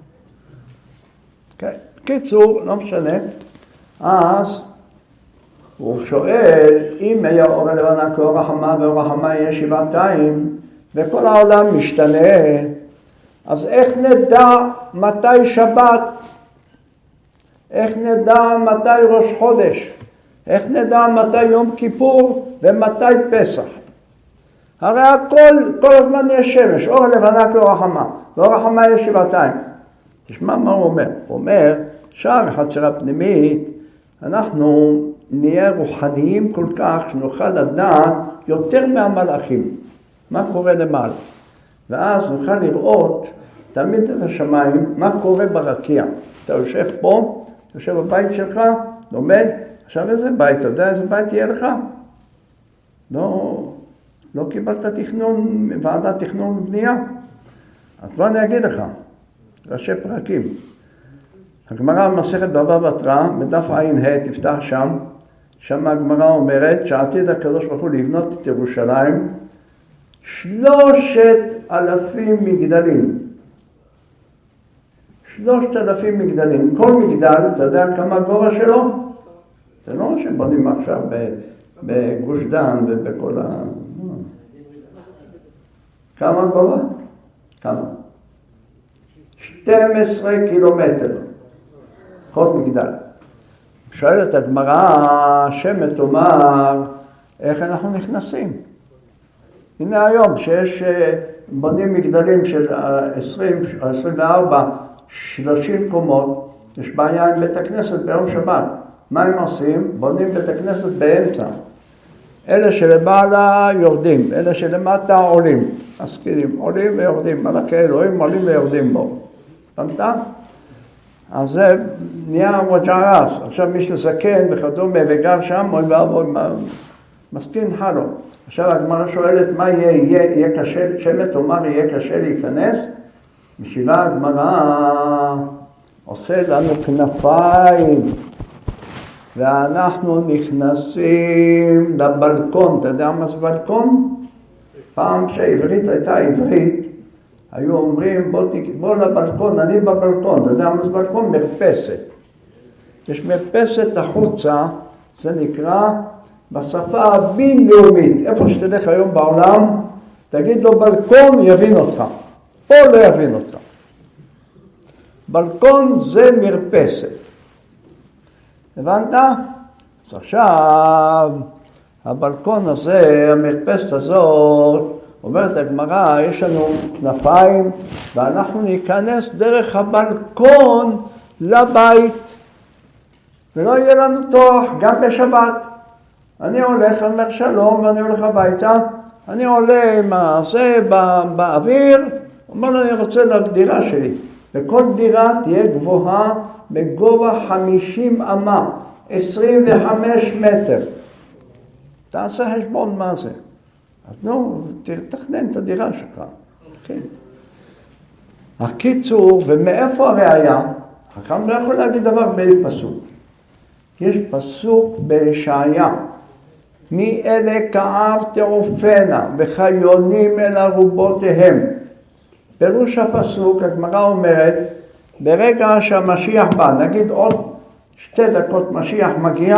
כן. קיצור, לא משנה. אז הוא שואל, אם היה אור הלבנה כאור החמה, ואור החמה יהיה שבעתיים, וכל העולם משתנה, אז איך נדע מתי שבת? איך נדע מתי ראש חודש? איך נדע מתי יום כיפור ומתי פסח? הרי הכל, כל הזמן יש שמש, אור הלבנה כאור החמה, ואור החמה יש שבעתיים. תשמע מה הוא אומר. הוא אומר, שער החצר הפנימית, אנחנו נהיה רוחניים כל כך שנוכל לדעת יותר מהמלאכים, מה קורה למעלה. ואז נוכל לראות תמיד את השמיים, מה קורה ברקיע. אתה יושב פה, אתה יושב בבית שלך, לומד, עכשיו איזה בית, אתה יודע איזה בית יהיה לך? לא, לא קיבלת תכנון, ועדת תכנון ובנייה? אז בוא אני אגיד לך, ראשי פרקים. הגמרא במסכת בבא בתרא, בדף ע"ה, תפתח שם, שם הגמרא אומרת שעתיד הקדוש ברוך הוא לבנות את ירושלים, שלושת אלפים מגדלים. שלושת אלפים מגדלים. כל מגדל, אתה יודע כמה גובה שלו? זה לא שבונים עכשיו בגוש דן ובכל ה... כמה גובה? כמה? שתים עשרה קילומטר. כל מגדל. שואלת הגמרא, שמת אומר, איך אנחנו נכנסים? הנה היום שיש בונים מגדלים של עשרים, עשרים וארבע, שלושים קומות, יש בעיה עם בית הכנסת ביום שבת. מה הם עושים? בונים בית הכנסת באמצע. אלה שלמעלה יורדים, אלה שלמטה עולים. מסכימים, עולים ויורדים, מלאכי אלוהים עולים ויורדים בו. הבנת? אז זה נהיה וג'רס. עכשיו מי שזקן וכדומה וגר שם, מסכין חלו. עכשיו הגמרא שואלת מה יהיה, יהיה, יהיה קשה, שמת אומר יהיה קשה להיכנס? משיבה הגמרא עושה לנו כנפיים, ואנחנו נכנסים לבלקון. אתה יודע מה זה בלקון? פעם שהעברית הייתה עברית, היו אומרים בוא, בוא לבלקון, אני בבלקון. אתה יודע מה זה בלקון? מרפסת. יש מרפסת החוצה, זה נקרא בשפה הבינלאומית. איפה שתלך היום בעולם, תגיד לו בלקון, יבין אותך. פה לא יבין אותך. בלקון זה מרפסת. הבנת? אז עכשיו, הבלקון הזה, המרפסת הזאת, אומרת הגמרא, יש לנו כנפיים, ואנחנו ניכנס דרך הבלקון לבית, ולא יהיה לנו תוח, גם בשבת. אני הולך, אני אומר שלום, ואני הולך הביתה, אני עולה עם זה באוויר, אומר לו, אני רוצה לדירה שלי. וכל דירה תהיה גבוהה בגובה חמישים אמה, עשרים וחמש מטר. תעשה חשבון מה זה. אז נו, תתכנן את הדירה שלך. כן. הקיצור, ומאיפה הראיה? החכם לא יכול להגיד דבר בלי פסוק. יש פסוק בישעיה. מי אלה כאב תעופנה וחיונים אל ארובותיהם. פירוש הפסוק, הגמרא אומרת, ברגע שהמשיח בא, נגיד עוד שתי דקות משיח מגיע,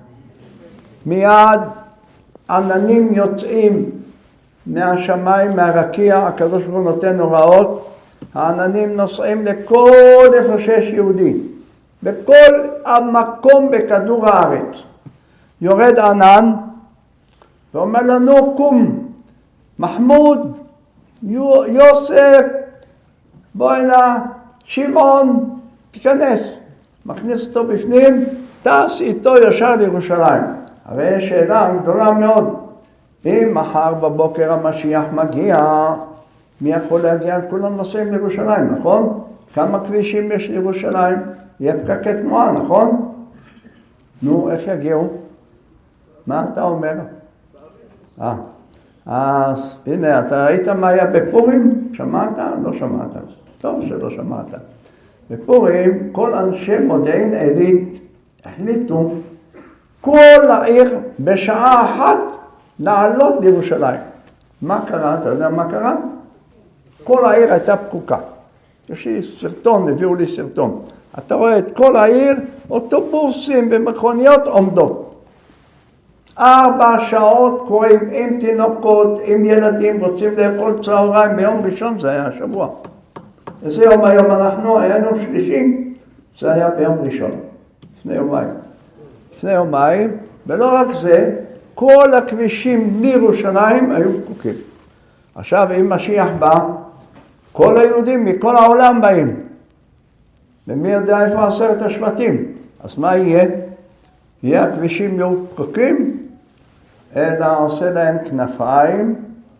מיד עננים יוצאים מהשמיים, מהרקיע, הקדוש ברוך הוא נותן הוראות, העננים נוסעים לכל איפה שיש יהודי, בכל המקום בכדור הארץ. יורד ענן ואומר לנו, קום, מחמוד, יוסף, בוא הנה, שמעון, תיכנס. מכניס אותו בפנים, טס איתו ישר לירושלים. הרי יש שאלה גדולה מאוד. אם מחר בבוקר המשיח מגיע, מי יכול להגיע? כולם נוסעים לירושלים, נכון? כמה כבישים יש לירושלים? יהיה פקקי תנועה, נכון? נו, איך יגיעו? מה אתה אומר? אה, אז הנה, אתה ראית מה היה בפורים? שמעת? לא שמעת. טוב שלא שמעת. בפורים, כל אנשי מודיעין עילית החליטו כל העיר בשעה אחת לעלות לירושלים. מה קרה? אתה יודע מה קרה? כל העיר הייתה פקוקה. יש לי סרטון, הביאו לי סרטון. אתה רואה את כל העיר, אוטובוסים ומכוניות עומדות. ארבע שעות קוראים עם תינוקות, עם ילדים, רוצים לאכול צהריים. ביום ראשון זה היה השבוע. איזה יום היום אנחנו? היינו שלישי. זה היה ביום ראשון. לפני יומיים. לפני יומיים, ולא רק זה, כל הכבישים לירושלים היו פקוקים. עכשיו, אם משיח בא, כל היהודים מכל העולם באים. ומי יודע איפה עשרת השבטים? אז מה יהיה? יהיה הכבישים יהיו פקוקים, אלא עושה להם כנפיים,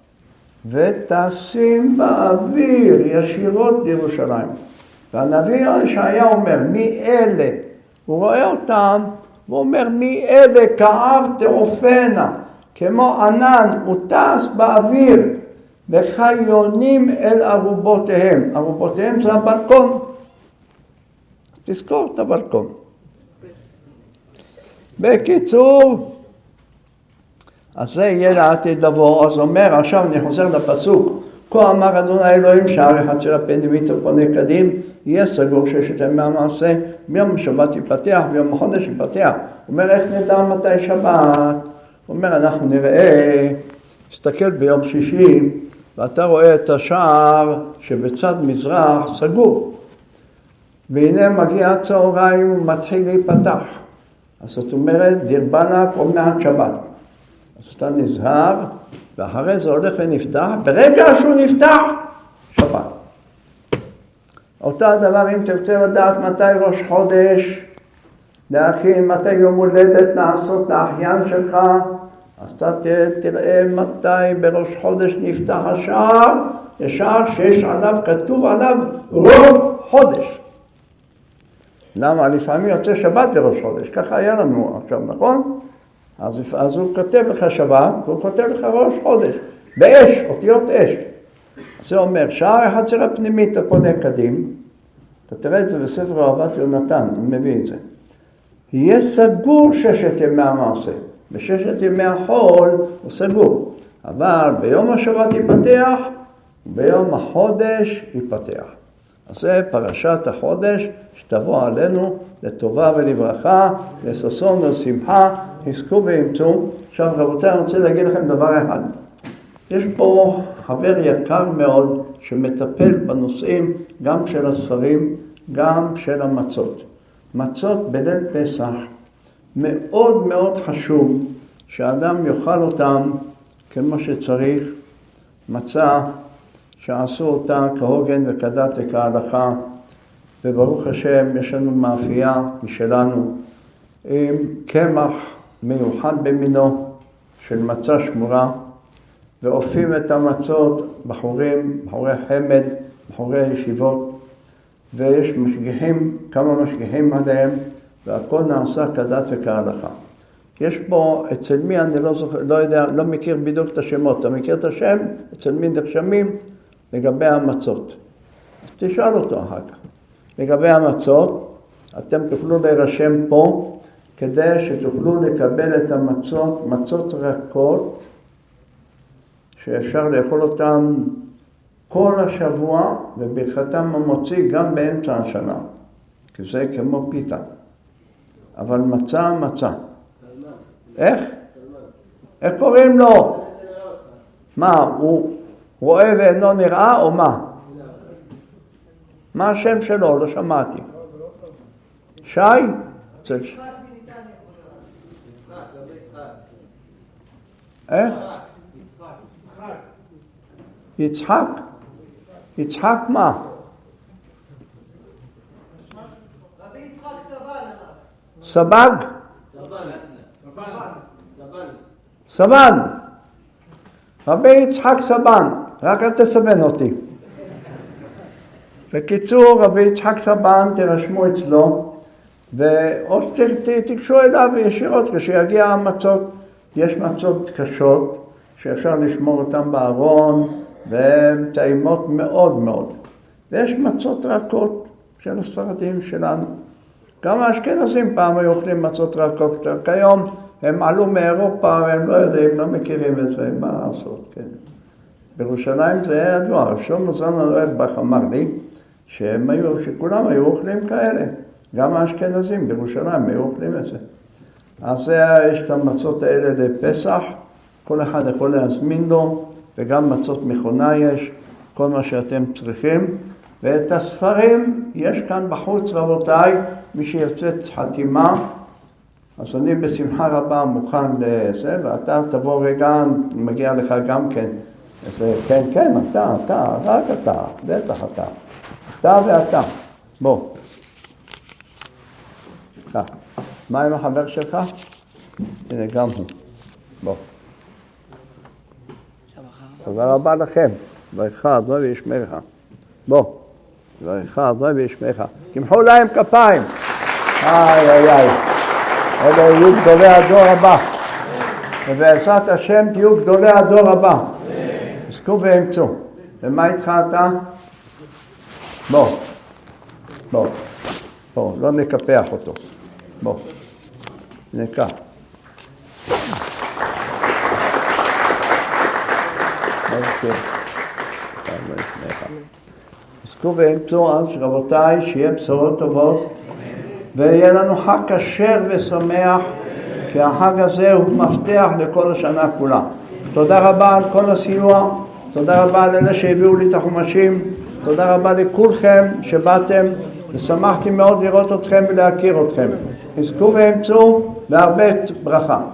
ותשים באוויר ישירות לירושלים. והנביא ישעיה אומר, מי אלה? הוא רואה אותם, הוא אומר, מי אלה כאב תעופנה, כמו ענן, הוא טס באוויר, וחיונים אל ארובותיהם. ארובותיהם זה הבלקון. תזכור את הבלקון. בקיצור, אז זה יהיה לעתיד לבוא. אז אומר, עכשיו אני חוזר לפסוק, כה אמר אדוני אלוהים, שער חצר הפנימית ופונה קדים, יהיה סגור ששת ימי המעשה, ביום שבת ייפתח, ביום החודש ייפתח. הוא אומר, איך נדע מתי שבת? הוא אומר, אנחנו נראה, תסתכל ביום שישי, ואתה רואה את השער שבצד מזרח סגור. והנה מגיע הצהריים ומתחיל להיפתח. אז זאת אומרת, דיר באלק עוד מעט שבת. אז אתה נזהר, ואחרי זה הולך ונפתח, ברגע שהוא נפתח, שבת. אותה דבר, אם תרצה לדעת מתי ראש חודש, להכין מתי יום הולדת, לעשות את האחיין שלך, אז אתה תראה מתי בראש חודש נפתח השער, השער שיש עליו, כתוב עליו ראש חודש. למה? לפעמים יוצא שבת בראש חודש, ככה היה לנו עכשיו, נכון? אז, אז הוא כותב לך שבת, והוא כותב לך ראש חודש, באש, אותיות אש. זה אומר, שער החצר הפנימית הפונה קדים, אתה תראה את זה בספר אהבת יונתן, אני מביא את זה. יהיה סגור ששת ימי המעשה, בששת ימי החול הוא סגור, אבל ביום השבת ייפתח, וביום החודש ייפתח. אז זה פרשת החודש שתבוא עלינו לטובה ולברכה, לששון ולשמחה, חזקו ואמצו. עכשיו רבותיי, אני רוצה להגיד לכם דבר אחד. יש פה חבר יקר מאוד שמטפל בנושאים גם של הספרים, גם של המצות. מצות בליל פסח מאוד מאוד חשוב שהאדם יאכל אותם כמו שצריך. מצה שעשו אותה כהוגן וכדת וכהלכה, וברוך השם יש לנו מאפייה משלנו עם קמח מיוחד במינו של מצה שמורה, ואופים את המצות בחורים, בחורי חמד, בחורי ישיבות, ויש משגיחים, כמה משגיחים עליהם, והכל נעשה כדת וכהלכה. יש פה, אצל מי אני לא זוכר, לא יודע, לא מכיר בדיוק את השמות, אתה מכיר את השם? אצל מי נרשמים? לגבי המצות. אז תשאל אותו אחר כך. לגבי המצות, אתם תוכלו להירשם פה, כדי שתוכלו לקבל את המצות, מצות רכות, שאפשר לאכול אותם כל השבוע, וברכתם המוציא גם באמצע השנה. כי זה כמו פיתה. אבל מצה, מצה. איך? איך קוראים לו? מה, הוא רואה ואינו נראה או מה? מה השם שלו? לא שמעתי. שי? איך? יצחק? יצחק מה? רבי יצחק סבן. סבג? סבן. רבי יצחק סבן. רק אל תסבן אותי. בקיצור, רבי יצחק סבן, תרשמו אצלו, ואו שתיגשו אליו ישירות כשיגיע המצות. יש מצות קשות שאפשר לשמור אותן בארון, והן טעימות מאוד מאוד. ויש מצות רכות של הספרדים שלנו. גם האשכנזים פעם היו אוכלים מצות רכות, כיום הם עלו מאירופה והם לא יודעים, לא מכירים את זה, מה לעשות, כן. בירושלים זה היה ידוע, שלמה זלמן אוירבך אמר לי, שהם היו, שכולם היו אוכלים כאלה. גם האשכנזים בירושלים היו אוכלים את זה. אז יש את המצות האלה לפסח, כל אחד יכול להזמין לו, וגם מצות מכונה יש, כל מה שאתם צריכים. ואת הספרים יש כאן בחוץ, רבותיי, מי שירצה חתימה, אז אני בשמחה רבה מוכן לזה, ואתה תבוא רגע, מגיע לך גם כן. אז כן, כן, אתה, אתה, רק אתה, בטח אתה. אתה ואתה. בוא. אה, מה עם החבר שלך? הנה, גם הוא. בוא. תודה רבה לכם. ברך אדוני וישמרך. בוא. ברך אדוני וישמרך. תמחאו להם כפיים. איי, איי, איי. אלה יהיו גדולי הדור הבא. ובעזרת השם תהיו גדולי הדור הבא. עסקו ואמצו. ומה איתך אתה? בוא. בוא. בוא, לא נקפח אותו. בוא. נקח. עסקו ואמצו אז, רבותיי, שיהיה בשורות טובות, ויהיה לנו חג כשר ושמח, כי החג הזה הוא מפתח לכל השנה כולה. תודה רבה על כל הסיוע, תודה רבה על אלה שהביאו לי את החומשים, תודה רבה לכולכם שבאתם, ושמחתי מאוד לראות אתכם ולהכיר אתכם. עסקו ואמצו והרבה ברכה.